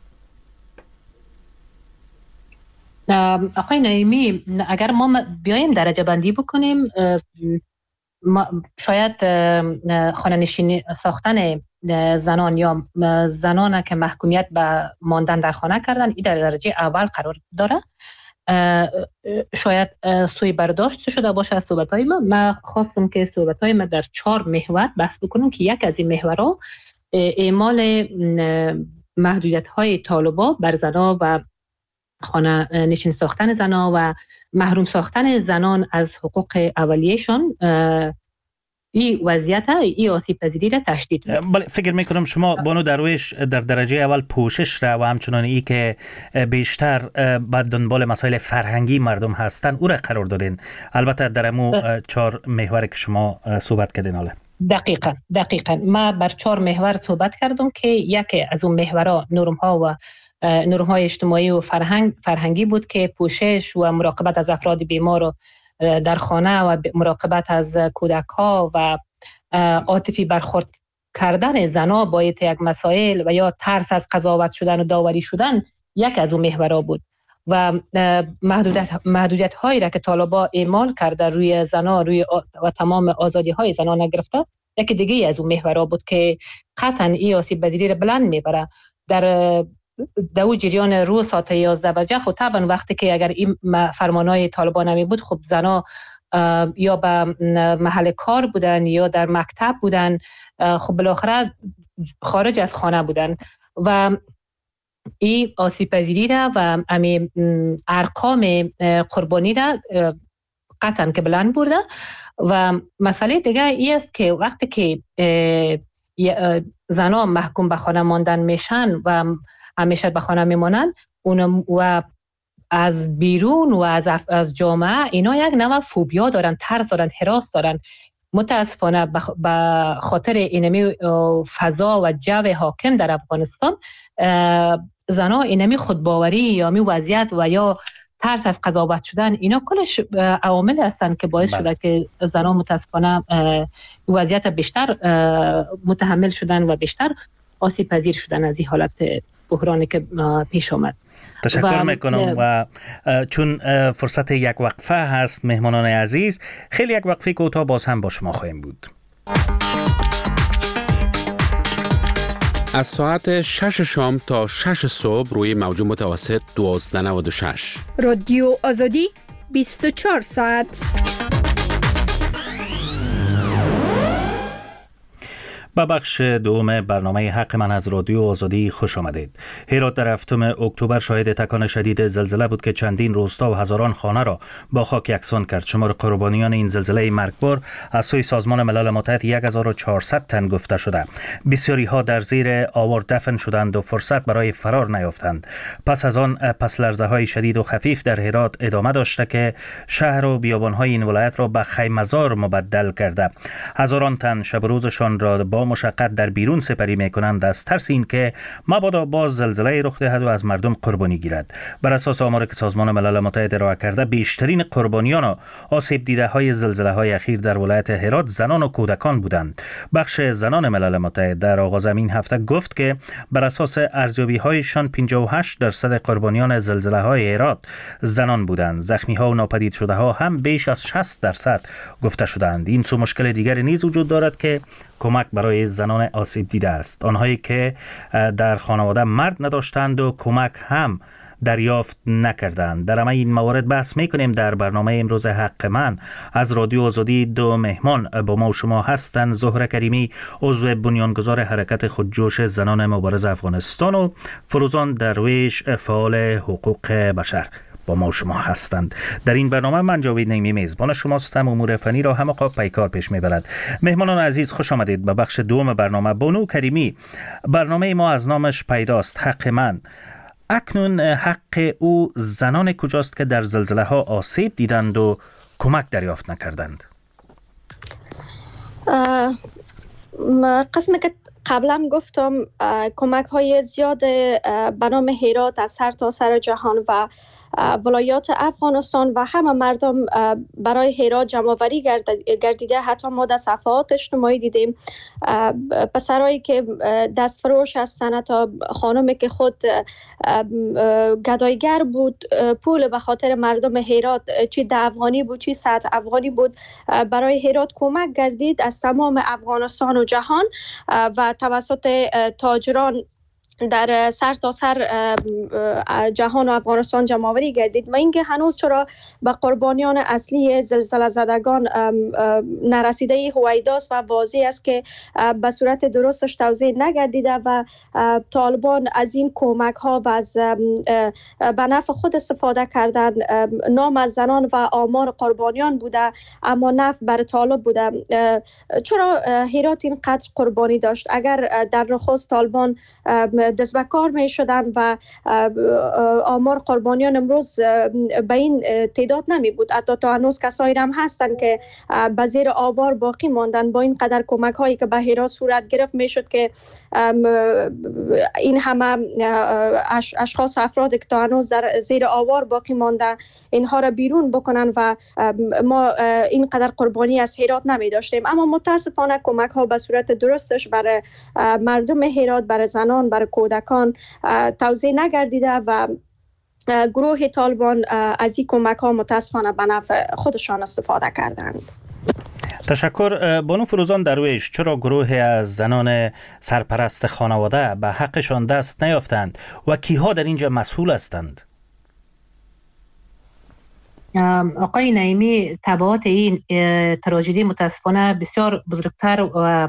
آقای نعیمی، اگر ما بیایم درجه بندی بکنیم، شاید خانه نشینی ساختن زنان یا زنان که محکومیت به ماندن در خانه کردن، این در درجه اول قرار داره. شاید سوی برداشت شده باشه از صحبت‌های ما. من خواستم که صحبت‌های ما در چهار محور بحث بکنم که یک از این محورها اعمال محدودیت‌های طالبان بر زنان و خانه نشین ساختن زنان و محروم ساختن زنان از حقوق اولیه‌شان، این وضعیت این آسیب پذیری را تشدید. بله، فکر میکنم شما بانو درویش در درجه اول پوشش را و همچنان ای که بیشتر بعد دنبال مسائل فرهنگی مردم هستن او را قرار دادین. البته در امو چهار محور که شما صحبت کردین. حالا دقیقاً دقیقاً ما بر چهار محور صحبت کردم که یکی از اون محورها نرم ها و نرم های اجتماعی و فرهنگ فرهنگی بود که پوشش و مراقبت از افراد بیمار و در خانه و مراقبت از کودک ها و عاطفی برخورد کردن زنها با یک مسائل و یا ترس از قضاوت شدن و داوری شدن یک از اون محورها بود و محدودیت محدودیت هایی را که طالبان اعمال کرده روی زنها روی و تمام آزادی های زنها نگرفته، یکی دیگه از اون محورها بود که قطعا این آسیب پذیری را بلند میبره. در دو جریان روز ساعت یازده بجه خب طبعا وقتی که اگر این فرمانهای طالبان نمی بود، خب زنها یا به محل کار بودن یا در مکتب بودن، خب بالاخره خارج از خانه بودن و این آسیب پذیری را و امی ارقام قربانی را قطعا که بلند برده. و مسئله دیگه این است که وقتی که زنها محکوم به خانه ماندن میشن و همیشه به خانه میمانن و از بیرون و از از جامعه اینا یک نوع فوبیا دارن، ترس دارن، هراس دارن. متاسفانه به خاطر اینمی فضا و جو حاکم در افغانستان، زنها اینمی خودباوری یا می وضعیت و یا ترس از قضاوت شدن، اینا کلش عوامل هستند که باعث شده که زنان متاسفانه وضعیت بیشتر متحمل شدن و بیشتر آسیب پذیر شدن از این حالت بحرانی که پیش آمد. تشکر میکنم و چون فرصت یک وقفه هست مهمانان عزیز، خیلی یک وقفه کوتاه باز هم با شما خواهیم بود. از ساعت شش شام تا شش صبح روی موج متوسط دوازده و نود و شش رادیو آزادی بیست و چهار ساعت. با بخش دوم برنامه حق من از رادیو آزادی خوش آمدید. هرات در هفتم اکتبر شاهد تکان شدید زلزله بود که چندین روستا و هزاران خانه را با خاک یکسان کرد. شمار قربانیان این زلزله مرگبار از سوی سازمان ملل متحد هزار و چهارصد تن گفته شده. بسیاری ها در زیر آوار دفن شدند و فرصت برای فرار نیافتند. پس از آن پس لرزه های شدید و خفیف در هرات ادامه داشته که شهر و بیابان های این ولایت را به خیمه‌زار مبدل کرده. هزاران تن شب روزشان را با مشقت در بیرون سپری میکنند از ترس این که مبادا باز زلزله رخ دهد و از مردم قربانی گیرد. بر اساس آماری که سازمان ملل متحد ارائه کرده، بیشترین قربانیان و آسیب دیده های زلزله های اخیر در ولایت هرات زنان و کودکان بودند. بخش زنان ملل متحد در آغاز این هفته گفت که بر اساس ارزیابی هایشان پنجاه و هشت درصد قربانیان زلزله های هرات زنان بودند. زخمی ها و ناپدید شده ها هم بیش از شصت درصد گفته شدند. این سو مشکل دیگر نیز وجود دارد که کمک برای زنان آسیب دیده است. آنهایی که در خانواده مرد نداشتند و کمک هم دریافت نکردند. در همه این موارد بحث میکنیم در برنامه امروز حق من از رادیو آزادی. دو مهمان با ما و شما هستند: زهره کریمی، عضو بنیانگذار حرکت خودجوش زنان مبارز افغانستان، و فروزان درویش، فعال حقوق بشر با ما و شما هستند. در این برنامه من جاوید نعیمی میزبان شماستم. امور فنی را همه قاب پیکار پیش میبرد. مهمانان عزیز خوش آمدید به بخش دوم برنامه. بانو کریمی، برنامه ما از نامش پیداست، حق من. اکنون حق او زنان کجاست که در زلزله ها آسیب دیدند و کمک دریافت نکردند؟ قسمی که قبلا گفتم کمک های زیاد به نام هرات از سر تا سر جهان و ولایات افغانستان و همه مردم برای هرات جمع‌آوری گردیده. حتی ما در صفحات اجتماعی دیدیم پسرایی که دستفروش هستند تا خانمی که خود گدایگر بود پول به خاطر مردم هرات، چی ده افغانی بود چی صد افغانی بود، برای هرات کمک گردید از تمام افغانستان و جهان و توسط تاجران در سر تا سر جهان و افغانستان جمع‌آوری گردید. و اینکه هنوز چرا به قربانیان اصلی زلزله زدگان نرسیده هویداست و واضح است که به صورت درستش توزیع نگردیده و طالبان از این کمک ها و از به نفع خود استفاده کردن. نام از زنان و آمار قربانیان بوده اما نفع بر طالب بوده. چرا هرات اینقدر قربانی داشت؟ اگر در نخست طالبان دست به کار می شدن و آمار قربانیان امروز به این تعداد نمی بود. حتی تا هنوز کسایی هم هستن که به زیر آوار باقی ماندن. با این قدر کمک هایی که به هرات صورت گرفت می شد که این همه اشخاص و افرادی که تا هنوز در زیر آوار باقی مانده اینها را بیرون بکنن و ما این قدر قربانی از هرات نمی داشتیم. اما متاسفانه کمک ها به صورت درستش برای مردم هرات، برای زنان، برای کودکان توزیع نگردیده و گروه طالبان از این کمک ها متاسفانه به نفع خودشان استفاده کردند. تشکر. بانو فروزان درویش، چرا گروه از زنان سرپرست خانواده به حقشان دست نیافتند و کیها در اینجا مسئول هستند؟ آقای نعیمی، تبعات این تراژدی متاسفانه بسیار بزرگتر و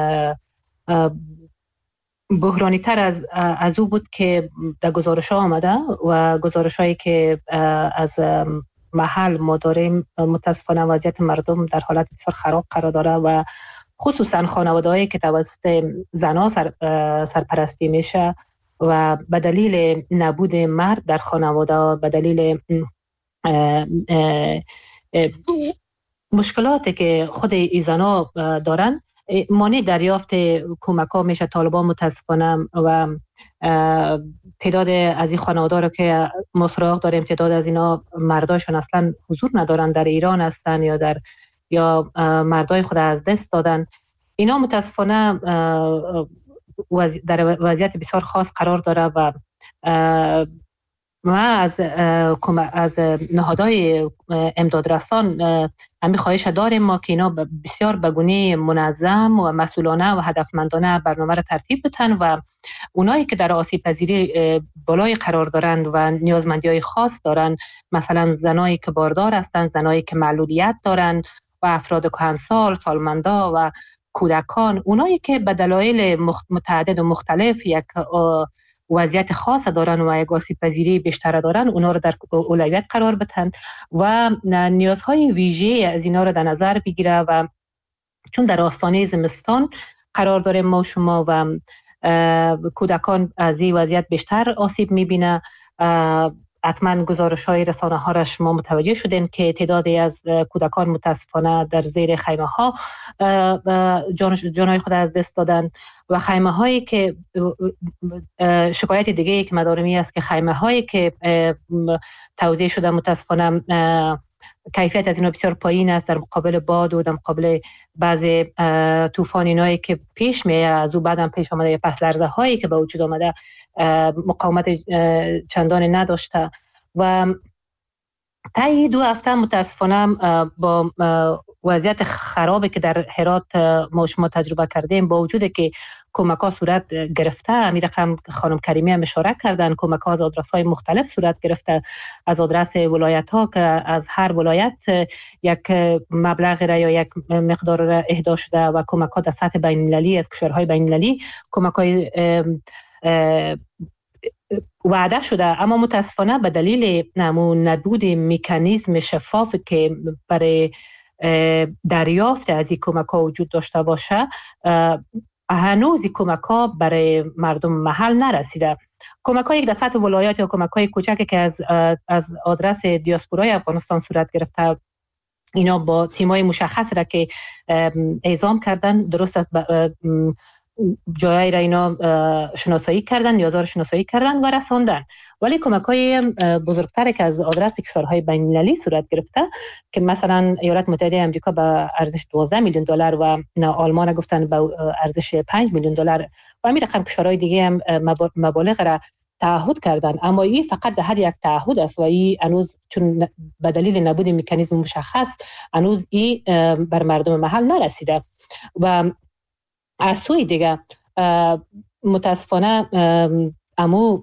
بحرانی تر از از او بود که در گزارش ها آمده و گزارش هایی که از محل ما داریم. متاسفانه وضعیت مردم در حالت بسیار خراب قرار داره و خصوصا خانواده هایی که توسط زنها سر سرپرستی میشه و به دلیل نبود مرد در خانواده، به دلیل اه اه اه مشکلاتی که خود این زنها دارن، مانع دریافت کمک ها میشه. طالبان متاسفانه و تعداد از این خانواده رو که ما سراغ داریم، تعداد از اینا مردایشون اصلا حضور ندارن، در ایران هستن یا در یا مردای خود از دست دادن. اینا متاسفانه در وضعیت بسیار خاص قرار داره و ما از از نهادهای امدادرسان همین خواهش داریم ما که اینا بسیار به گونه منظم و مسئولانه و هدفمندانه برنامه را ترتیب بدن و اونایی که در آسیب پذیری بالای قرار دارند و نیازمندی‌های خاص دارند، مثلا زنایی که باردار هستند، زنایی که معلولیت دارند و افراد کهنسال، سالمندا و کودکان، اونایی که به دلایل متعدد و مختلف یک وضعیت خاص دارن و یک آسیب پذیری بیشتر دارن، اونا رو در اولویت قرار بدن و نیازهای ویژه از اینا رو در نظر بگیره و چون در آستانه زمستان قرار داریم ما شما و کودکان از این وضعیت بیشتر آسیب میبینه. حتما گزارش های رسانه ها را شما متوجه شدین که تعدادی از کودکان متاسفانه در زیر خیمه ها جان جانای خود از دست دادن و خیمه هایی که شکایت دیگه که مدارمی است که خیمه هایی که توزیع شده متاسفانه کیفیت از اینا بسیار پایین است در مقابل باد و در مقابل بعضی طوفان اینایی که پیش میاد، از او بعدم پیش آمده یا پس لرزه هایی که به وجود آمده مقاومت چندان نداشته و طی دو هفته متاسفانه با وضعیت خرابی که در هرات ما شما تجربه کردیم، با وجود که کمک ها صورت گرفته، همین رقم خانم کریمی هم اشاره کردن، کمک ها از آدرس های مختلف صورت گرفته، از آدرس ولایت ها که از هر ولایت یک مبلغ را یا یک مقدار را اهدا شده و کمک ها در سطح بین المللی از کشورهای بین المللی کمک های وعده شده، اما متاسفانه به دلیل نبود مکانیزم شفاف که برای دریافت از این کمک ها وجود داشته باشه، هنوز این کمک ها برای مردم محل نرسیده. کمک های در سطح ولایات یا کمک های کوچکی که از از آدرس دیاسپورای افغانستان صورت گرفته، اینا با تیمای مشخص را که اعزام کردن، درست است جایی را اینا شناسایی کردن، نیازها را شناسایی کردن و رساندن، ولی کمک های بزرگتر که از آدرس کشورهای بین المللی صورت گرفته که مثلا ایالات متحده آمریکا به ارزش دوازده میلیون دلار و آلمان گفتن به ارزش پنج میلیون دلار و همین رقم کشورهای دیگه هم مبالغ را تعهد کردن، اما این فقط در هر یک تعهد است و این هنوز چون به دلیل نبود مکانیزم مشخص هنوز این بر مردم محل نرسیده و از سوی دیگه متاسفانه امو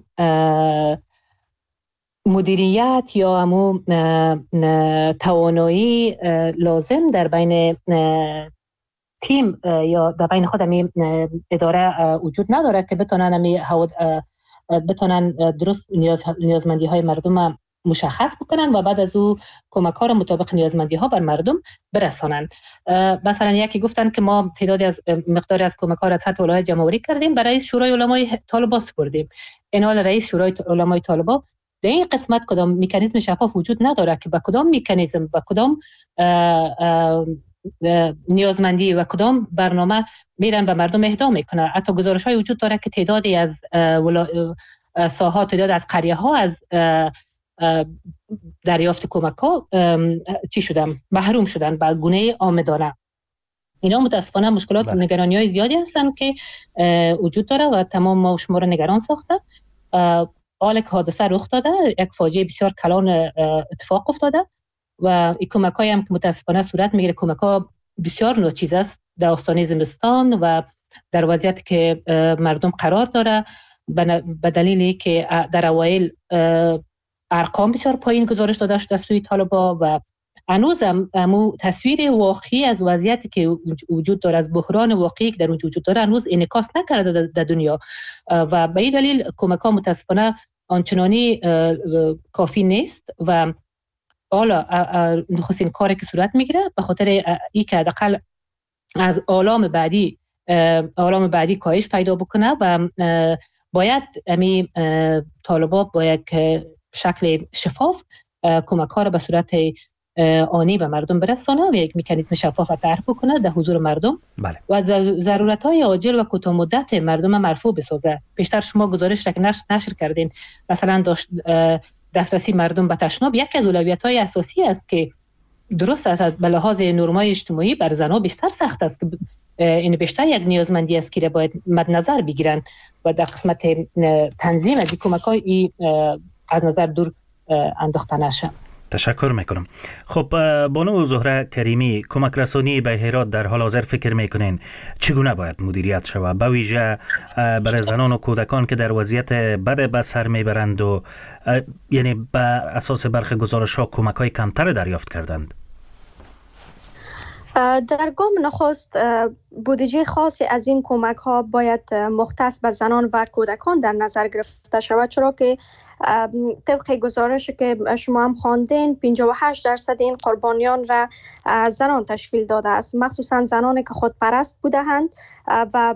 مدیریت یا امو توانایی لازم در بین تیم یا در بین خود امی اداره وجود نداره که بتونن امی بتونن درست نیاز نیازمندی های مردم مشخص بکنن و بعد از او کمک ها را مطابق نیازمندی ها بر مردم برسانن. مثلا یکی گفتن که ما تعدادی از مقداری از کمک ها را سطح ولایت جمع‌آوری کردیم، برای رئیس شورای علمای طالبان سپردیم. این حال رئیس شورای علمای طالبان در این قسمت کدام مکانیزم شفاف وجود نداره که با کدام مکانیزم و کدام نیازمندی و کدام برنامه میرن به مردم اهدا میکنه. حتی گزارش های وجود داره که تعدادی از ساحات، تعداد از قریه ها از دریافت کمک ها چی شدن؟ محروم شدن به گونه آمدانه. اینا متاسفانه مشکلات و نگرانی های زیادی هستند که وجود داره و تمام ما و شما رو نگران ساخته. حالا که حادثه رخ داده، یک فاجعه بسیار کلان اتفاق افتاده و این کمک های هم که متاسفانه صورت میگیره، کمک ها بسیار ناچیز است در آستانه زمستان و در وضعیت که مردم قرار داره به دلیلی که در اوایل ارقام بسیار پایین گزارش داده شده سوی طالبان و هنوز هم تصویر واقعی از وضعیتی که وجود داره، از بحران واقعی که در اونجا وجود داره هنوز انعکاس نکرده در دنیا و به این دلیل کمک ها متاسفانه آنچنانی کافی نیست و حالا نخستین کاری که صورت میگیره به خاطر ای که حداقل از آلام بعدی آلام بعدی کاهش پیدا بکنه و باید امی طالبان با یک شکل شفاف کمک ها را به صورت آنی به مردم برسانه و یک مکانیزم شفاف طرح بکنه در حضور مردم. بله. و ضرورت‌های عاجل و کوتاه مدت مردم مرفوع بسازه. بیشتر شما گزارش را که نشر, نشر کردین، مثلا داشت دسترسی مردم به تشناب یک از اولویت‌های اساسی است که درست است به لحاظ نرم‌های اجتماعی بر زن‌ها بیشتر سخت است که این بیشتر یک نیازمندی است که باید مد نظر بگیرن و در قسمت تنظیم از کمک‌های از نظر دور انداخته نشه. تشکر میکنم. خب بانو زهره کریمی، کمک رسانی به هرات در حال حاضر فکر میکنین چگونه باید مدیریت شود، به ویژه برای زنان و کودکان که در وضعیت بد به سر میبرند و یعنی بر اساس برخی گزارش‌ها کمک‌های کمتر دریافت کردند؟ در گام نخست بودجه خاصی از این کمک ها باید مختص به زنان و کودکان در نظر گرفته شود، چرا که طبق گزارشی که شما هم خواندین پنجاه و هشت درصد این قربانیان را زنان تشکیل داده است، مخصوصا زنانی که خودپرست بودند و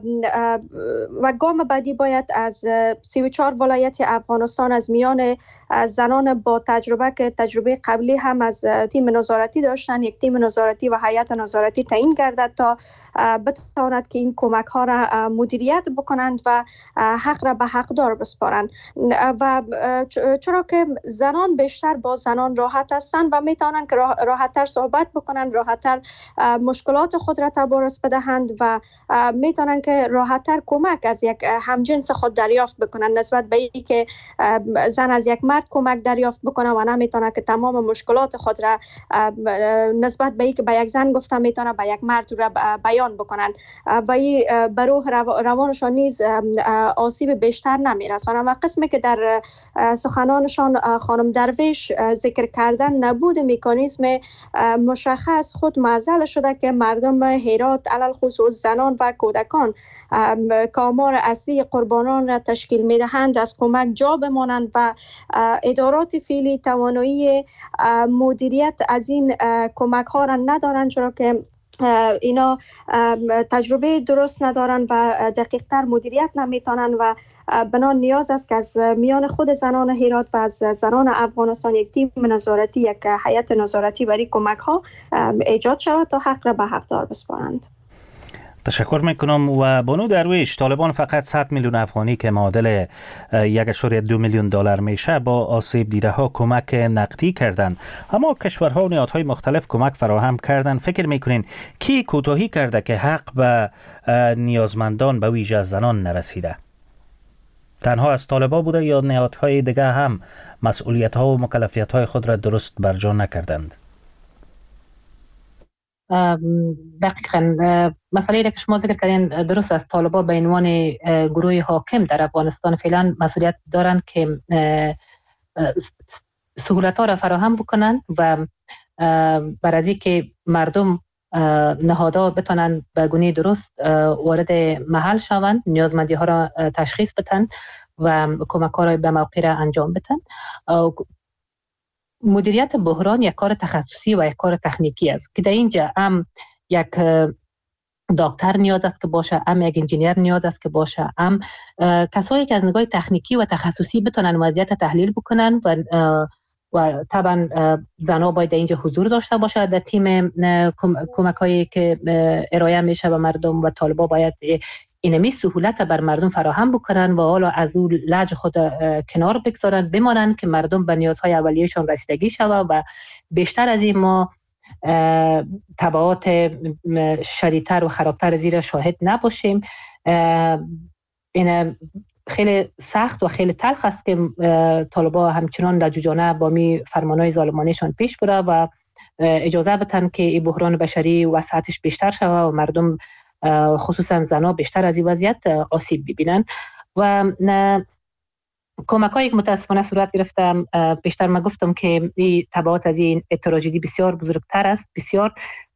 و گام بعدی باید از سی و چهار ولایت افغانستان از میان زنان با تجربه که تجربه قبلی هم از تیم نظارتی داشتن، یک تیم نظارتی و هیئت نظارتی تعیین گردد تا بتواند که این کمک ها را مدیریت بکنند و حق را به حقدار بسپارند. و چرا که زنان بیشتر با زنان راحت هستند و میتونن که راحت‌تر صحبت بکنن، راحت‌تر مشکلات خود را تبارز بدهند و میتونن که راحت‌تر کمک از یک همجنس خود دریافت بکنن نسبت به اینکه که زن از یک مرد کمک دریافت بکنه و نمیتونه که تمام مشکلات خود را نسبت به اینکه به یک زن گفته میتونه به یک مرد را بیان بکنن و این به روح روانشان نیز آسیب بیشتر نمیرسانه. و قسمی که در سخنانشان خانم درویش ذکر کردن نبود مکانیزم مشخص خود معضل شده که مردم هرات علل خصوص زنان و کودکان که آمار اصلی قربانان را تشکیل میدهند از کمک جا بمانند و ادارات فعلی توانایی مدیریت از این کمک ها را ندارند، چرا که اینا تجربه درست ندارن و دقیق تر مدیریت نمیتونن و بنا نیاز است که از میان خود زنان هرات و از زنان افغانستان یک تیم نظارتی، یک هیئت نظارتی برای کمک ها ایجاد شود تا حق را به حقدار بسپارند. تشکر میکنم. و بانو درویش، طالبان فقط صد میلیون افغانی که معادل یک اشاره دو میلیون دلار میشه با آسیب دیده ها کمک نقدی کردند، اما کشورها و نهادهای مختلف کمک فراهم کردند. فکر میکنین کی کوتاهی کرده که حق به نیازمندان به ویژه زنان نرسیده؟ تنها از طالبان بوده یا نهادهای دیگه هم مسئولیت ها و مکلفیت های خود را درست برجا نکردند؟ دقیقاً مسئله که شما ذکر کردین درست است. طالبان به عنوان گروه حاکم در افغانستان فعلا مسئولیت دارند که سهولت‌ها را فراهم بکنند و بر از اینکه مردم نهادها بتونن به گونه درست وارد محل شوند، نیازمندی ها را تشخیص بدن و کمک ها را به موقع را انجام بدن. مدیریت بحران یک کار تخصصی و یک کار تکنیکی است که در اینجا هم یک دکتر نیاز است که باشه، هم یک انجینیر نیاز است که باشه، هم کسایی که از نگاه تکنیکی و تخصصی بتونن وضعیت تحلیل بکنن و و طبعا زنها باید اینجا حضور داشته باشه در تیم کمک هایی که ارائه میشه به مردم و طالبا باید اینمی سهولت بر مردم فراهم بکنن و حالا از اون لج خود کنار بگذارن، بمانن که مردم به نیازهای اولیه‌شان رسیدگی شود و بیشتر از این ما تبعات شدیدتر و خرابتر زیر شاهد نباشیم. این خیلی سخت و خیلی تلخ است که طالبان همچنان لجوجانه با می فرمانهای ظالمانه‌شان پیش بره و اجازه بدن که این بحران بشری وسعتش بیشتر شود و مردم خصوصا زنها بیشتر از این وضعیت آسیب ببینن. و کمک هایی که متاسفانه صورت گرفتم بیشتر ما گفتم که این تبعات از این تراژدی بسیار بزرگتر است، بسیار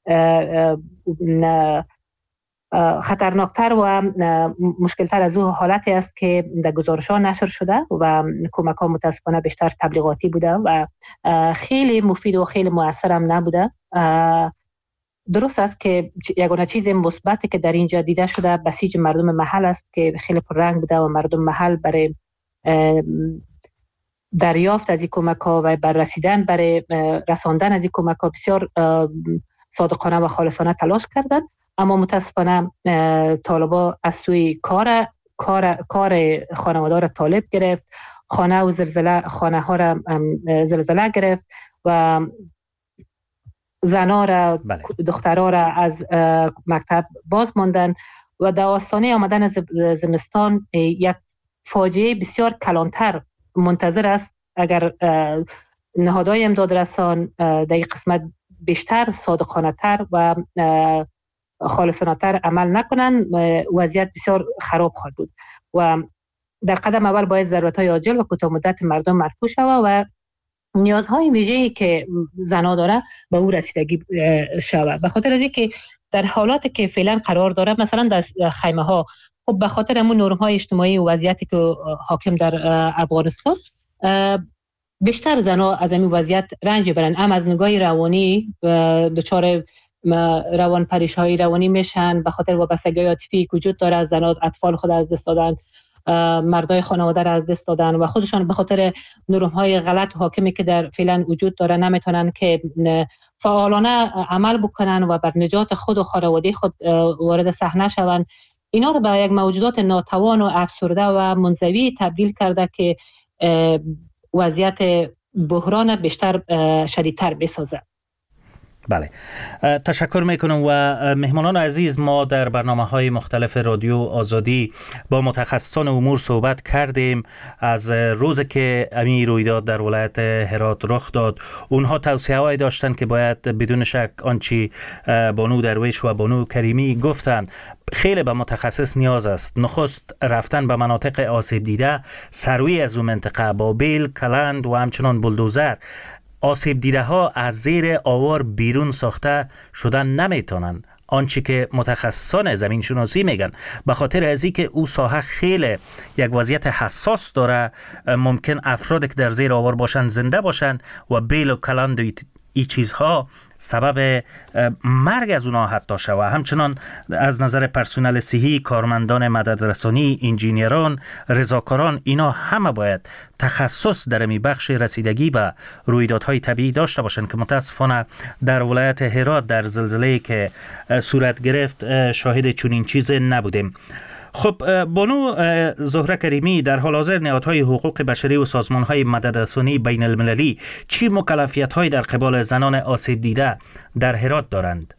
خطرناکتر و مشکلتر از او حالتی است که در گزارش ها نشر شده و کمک ها متاسفانه بیشتر تبلیغاتی بوده و خیلی مفید و خیلی مؤثر هم نبوده. درست است که یگانه چیز مثبتی که در اینجا دیده شده بسیج مردم محل است که خیلی پررنگ بوده و مردم محل برای دریافت از این کمک ها و بر رسیدن برای رساندن از این کمک ها بسیار صادقانه و خالصانه تلاش کردند، اما متاسفانه طالبا از سوی کار کار کار خانواده را طالب گرفت، خانه و زلزله خانه ها را زلزله گرفت و زنا را بله. دخترها را از مکتب باز ماندن و در آستانه آمدن زمستان یک فاجعه بسیار کلانتر منتظر است اگر نهادهای امدادرسان در این قسمت بیشتر صادقانه تر و خالصانه تر عمل نکنند. وضعیت بسیار خراب خواهد بود و در قدم اول باید ضرورت‌های عاجل و کوتاه مدت مردم مرفوع شود و نیازهای ویژه‌ای که زنا داره به او رسیدگی شود. به خاطر از اینکه در حالاتی که فعلا قرار داره، مثلا در خیمه ها، خب به خاطر همون نرم‌های اجتماعی و وضعیتی که حاکم در افغانستان، بیشتر زنا از این وضعیت رنج برن، هم از نگاه روانی دچار روان پریشانی روانی میشن به خاطر وابستگی عاطفی که وجود داره. زنا اطفال خود از دست دادن، مردای خانواده را از دست دادن و خودشان به خاطر نرم‌های غلط حاکمی که در فعلا وجود داره نمیتونن که فعالانه عمل بکنن و بر نجات خود و خانواده خود وارد صحنه شوند. اینا رو به یک موجودات ناتوان و افسرده و منزوی تبدیل کرده که وضعیت بحران بیشتر شدیدتر بسازه. بله، تشکر میکنم و مهمانان عزیز، ما در برنامه‌های مختلف رادیو آزادی با متخصصان امور صحبت کردیم از روزی که امی رویداد در ولایت هرات رخ داد. اونها توصیه‌هایی داشتن که باید بدون شک آنچه بانو درویش و بانو کریمی گفتند خیلی به متخصص نیاز است. نخست رفتن به مناطق آسیب دیده، سروی از اون منطقه با بیل، کلند و همچنان بلدوزر. آسیب دیده ها از زیر آوار بیرون ساخته شدن نمیتونن، آنچه که متخصصان زمین شناسی میگن، به خاطر از اینکه او ساحه خیلی یک وضعیت حساس داره، ممکن افرادی که در زیر آوار باشن زنده باشن و بیل و کلند و ای چیزها سبب مرگ از اونها حتی شود. همچنان از نظر پرسنل صحی، کارمندان مددرسانی، انجینیران، رضاکاران، اینا همه باید تخصص در می بخش رسیدگی به رویدادهای طبیعی داشته باشند که متاسفانه در ولایت هرات در زلزله‌ای که صورت گرفت شاهد چنین چیز نبودیم. خب بانو زهره کریمی، در حال حاضر نهادهای حقوق بشری و سازمانهای مددرسانی بین المللی چی مکلفیت‌هایی در قبال زنان آسیب دیده در هرات دارند؟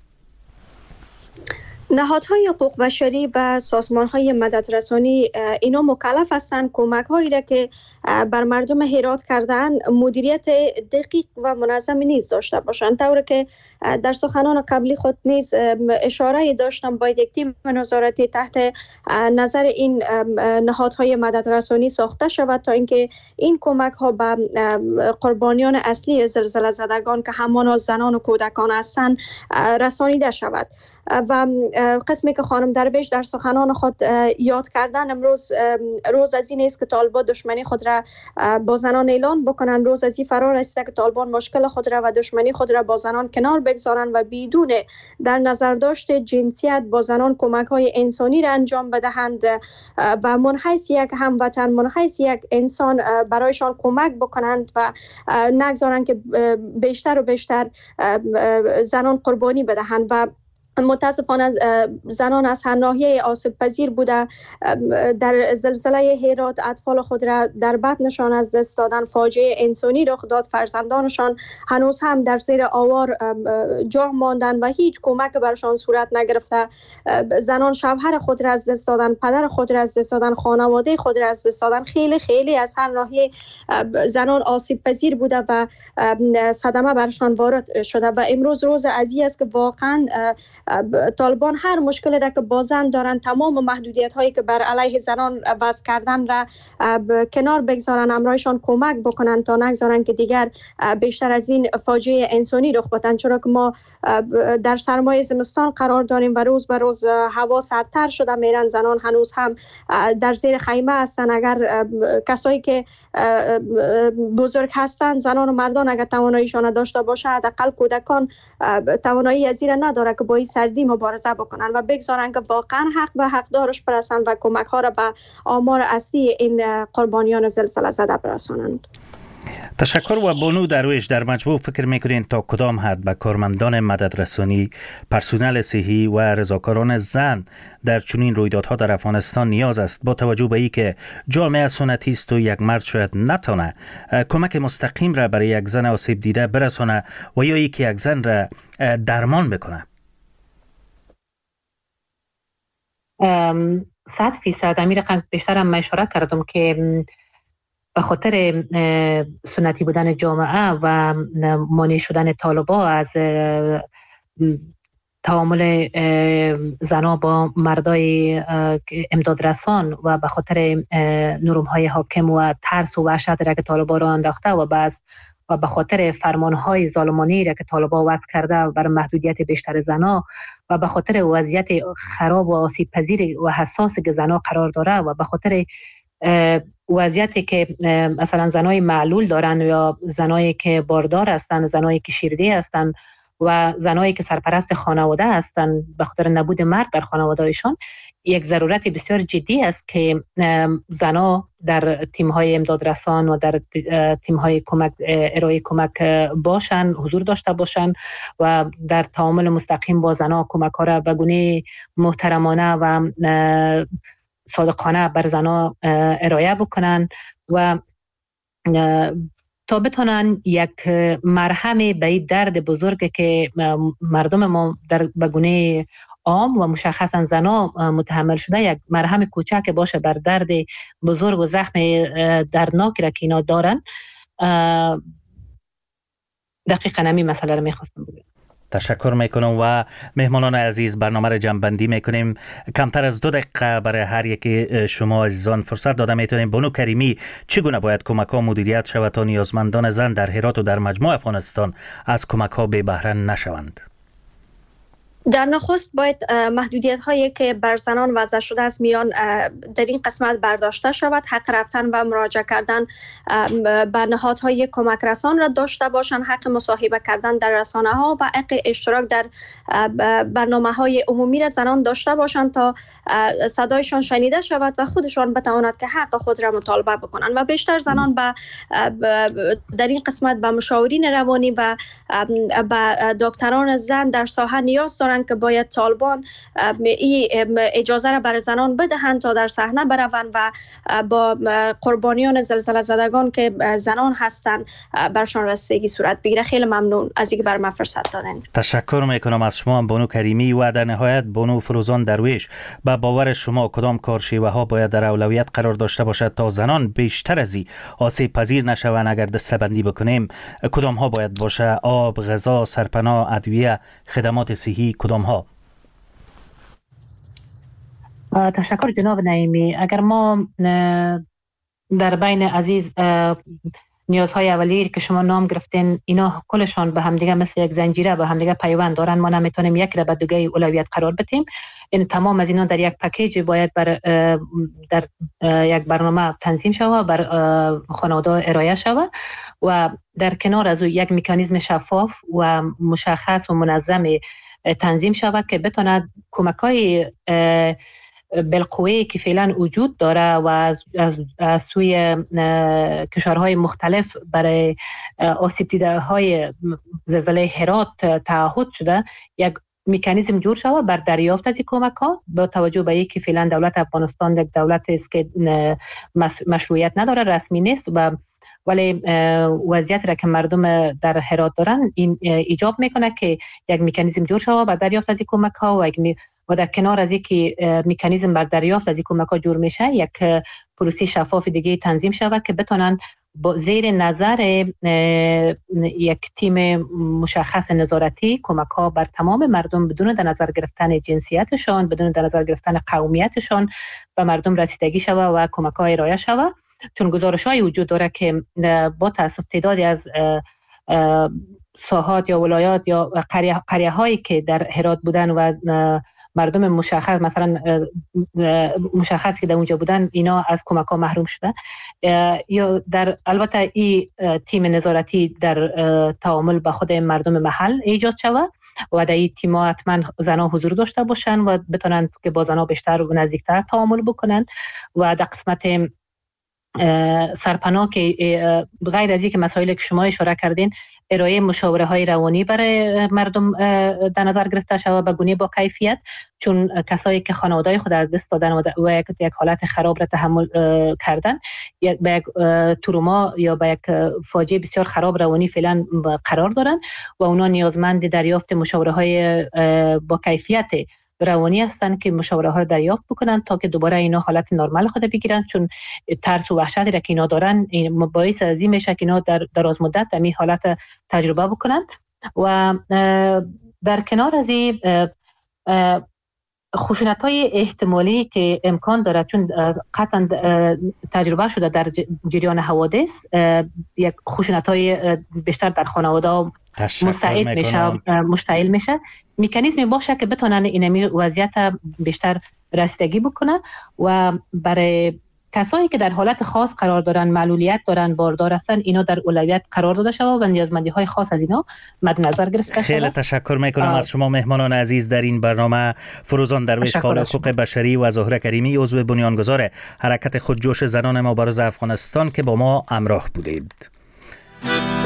نهادهای حقوق بشری و سازمانهای مددرسانی اینا مکلف هستند کمک هایی را که بر مردم هرات کردن مدیریت دقیق و منظم نیز داشته باشند. طوری که در سخنان قبلی خود نیز اشاره داشتم، باید یک تیم نظارتی تحت نظر این نهادهای مددرسانی ساخته شود تا اینکه این کمک ها به قربانیان اصلی زلزله زدگان که همان زنان و کودکان هستند رسانیده شود. و قسمی که خانم درویش در سخنان خود یاد کردن، امروز روز از این است که طالبان دشمنی خود را با زنان اعلان بکنن، روز از این فرار است که طالبان مشکل خود را و دشمنی خود را با زنان کنار بگذارن و بدون در نظر داشت جنسیت با زنان کمک های انسانی را انجام بدهند و منحیث یک هموطن، منحیث یک انسان برایشان کمک بکنند و نگذارند که بیشتر و بیشتر زنان قربانی بدهند. و متاسفانه زنان از هر ناحیه آسیب پذیر بوده در زلزله هرات اطفال خود را در بطنشان از دست دادن، فاجعه انسانی رخ داد، فرزندانشان هنوز هم در زیر آوار جا ماندن و هیچ کمک برشان صورت نگرفته. زنان شوهر خود را از دست دادن، پدر خود را از دست دادن، خانواده خود را از دست دادن. خیلی خیلی از هر ناحیه زنان آسیب پذیر بوده و صدمه برشان وارد شده و امروز روز عزیزی است که واقعا طالبان هر مشکلی را که با زن دارن، تمام محدودیت هایی که بر علیه زنان وضع کردن را کنار بگذارن، امرایشان کمک بکنن تا نگذارن که دیگر بیشتر از این فاجعه انسانی رخ بدن. چرا که ما در سرمای زمستان قرار داریم و روز به روز هوا سردتر شده میرن، زنان هنوز هم در زیر خیمه هستن. اگر کسایی که بزرگ هستن، زنان و مردان، اگر تواناییشان داشته باشه، حداقل کودکان توانایی از این نداره که با سردی مبارزه بکنن و بگذارن که واقعا حق به حقدارش برسن و کمک ها را به آمار اصلی این قربانیان زلزله زده برسانند. تشکر. و بانو درویش، در مجموع فکر میکنین تا کدام حد به کارمندان مددرسانی، پرسنل صحی و رضاکاران زن در چنین رویدادها در افغانستان نیاز است، با توجه به اینکه جامعه سنتی است و یک مرد شاید نتونه کمک مستقیم را برای یک زن آسیب دیده برسانه و یا اینکه یک زن را درمان بکنه؟ صد فیصد امیر رقم بیشتر هم اشاره کردم که به خاطر سنتی بودن جامعه و مانع شدن طالبا از تعامل زنها با مردای امدادرسان و به خاطر نرم‌های حاکم و ترس و وحشت را که طالبا را انداخته و بعض و به خاطر فرمانهای ظالمانه را که طالبا وضع کرده برای محدودیت بیشتر زنها و به خاطر وضعیت خراب و آسیب پذیر و حساس که زنها قرار داره و به خاطر وضعیتی که مثلا زنای معلول دارن یا زنایی که باردار هستن، زنایی که شیرده هستن و زنایی که سرپرست خانواده هستن، به خاطر نبود مرد در خانوادهشان یک ضرورت بسیار جدی است که زنها در تیم‌های امدادرسان و در تیم‌های کمک ارائه کمک باشن، حضور داشته باشن و در تعامل مستقیم با زنها کمک‌ها را به گونه محترمانه و صادقانه بر زنها ارائه بکنن و تا بتونن یک مرهم به این درد بزرگ که مردم ما در به گونه عام و مشخصا زنها متحمل شده، یک مرهم کوچک باشه بر درد بزرگ و زخم دردناکی را که اینا دارن. دقیقاً همین مسئله رو میخواستم بگم. تشکر میکنم و مهمانان عزیز، برنامه را جمع‌بندی میکنیم. کمتر از دو دقیقه برای هر یکی شما عزیزان فرصت داده میتونیم. بانو کریمی، چگونه باید کمک ها مدیریت شود تا نیازمندان زن در هرات و در مجموع افغانستان از کمک ها بی بهره نشوند؟ در نخست باید محدودیت هایی که بر زنان وضع شده است میان در این قسمت برداشته شود. حق رفتن و مراجعه کردن به نهادهای کمک رسان را داشته باشند، حق مصاحبه کردن در رسانه ها و حق اشتراک در برنامه های عمومی را زنان داشته باشند تا صدایشان شنیده شود و خودشان بتواند که حق خود را مطالبه بکنند. و بیشتر زنان به در این قسمت به مشاورین روانی و به دکتران زن در ساحه نیاز دارند که باید طالبان این اجازه را بر زنان بدهند تا در صحنه بروند و با قربانیان زلزله زدگان که زنان هستند برشان رسیدگی صورت بگیره. خیلی ممنون از اینکه بر من فرصت دادن. تشکر میکنم از شما بانو کریمی. و در نهایت بانو فروزان درویش، با باور شما کدام کارشیوه ها باید در اولویت قرار داشته باشد تا زنان بیشتر از این آسیب پذیر نشوند؟ اگر دسته‌بندی بکنیم کدام ها باید باشه؟ آب، غذا، سرپناه، ادویه، خدمات صحی، کدام ها؟ تشکر جناب نعیمی. اگر ما در بین عزیز نیازهای اولیه که شما نام گرفتین، اینا کلشان به همدیگه مثل یک زنجیره به همدیگه پیوند دارن. ما نمیتونیم یک را به دیگه اولویت قرار بدیم. این تمام از اینا در یک پکیج باید بر در یک برنامه تنظیم شود، بر خانواده ارائه شود و در کنار از یک مکانیزم شفاف و مشخص و منظم تنظیم شود که بتواند کمک‌های بالقوه‌ای که فعلا وجود داره و از, از, از سوی کشورهای مختلف برای آسیب دیده‌های زلزله هرات تعهد شده، یک مکانیزم جور شود بر دریافت از این کمک‌ها، با توجه به اینکه فعلا دولت افغانستان یک دولت است که مشروعیت نداره، رسمی نیست و ولی وضعیت را که مردم در هرات دارن این ایجاب میکنه که یک مکانیزم جور شود بر دریافت از این کمک‌ها و یک و در کنار از اینکه مکانیزم بر دریافت از این کمک‌ها جور میشه، یک پروسه شفاف دیگه تنظیم شود که بتونن با زیر نظر یک تیم مشخص نظارتی کمک‌ها بر تمام مردم بدون در نظر گرفتن جنسیتشان، بدون در نظر گرفتن قومیتشان به مردم رسیدگی شود و کمک‌ها ارائه شود. چون گزارش‌های وجود داره که با تأسیس تعدادی از ساحات یا ولایات یا قریه قریه هایی که در هرات بودن و مردم مشخص مثلا مشخص که در اونجا بودن، اینا از کمک ها محروم شده. یا در البته این تیم نظارتی در تعامل با خود مردم محل ایجاد شود و در این تیم ها حتما زنها حضور داشته باشن و بتونن که با زنها بیشتر و نزدیکتر تعامل بکنن و در قسمت سرپناه که غیر از اینکه مسائلی که شما اشاره کردین ارائه مشاوره های روانی برای مردم در نظر گرفته شود به گونه با کیفیت، چون کسایی که خانواده خود از دست دادن و یک یک حالت خراب را تحمل کردن یک به یک تروما یا به یک فاجعه بسیار خراب روانی فعلا قرار دارن و اونا نیازمند دریافت مشاوره های با کیفیت روانی هستند که مشاوره ها دریافت بکنن تا که دوباره اینا حالت نرمال خود بگیرن، چون ترس و وحشتی را که اینا دارن این باعث از این میشه که اینا در دراز مدت همین حالت تجربه بکنن. و در کنار از این خشونت‌های احتمالی که امکان داره، چون قطعا تجربه شده در جریان حوادث یک خشونت‌های بیشتر در خانواده مستعد میشه مشتعل میشه، مکانیزمی باشه که بتونن این وضعیت بیشتر رسیدگی بکنه و برای کسایی که در حالت خاص قرار دارن، معلولیت دارن، باردار هستن، اینا در اولویت قرار داده شود و نیازمندی های خاص از اینا مد نظر گرفته شود. خیلی تشکر میکنم از شما مهمانان عزیز در این برنامه. فروزان درویش، فعال حقوق بشری، و زهره کریمی، عضو بنیانگذار حرکت خودجوش زنان مبارز افغانستان که با ما همراه بودید.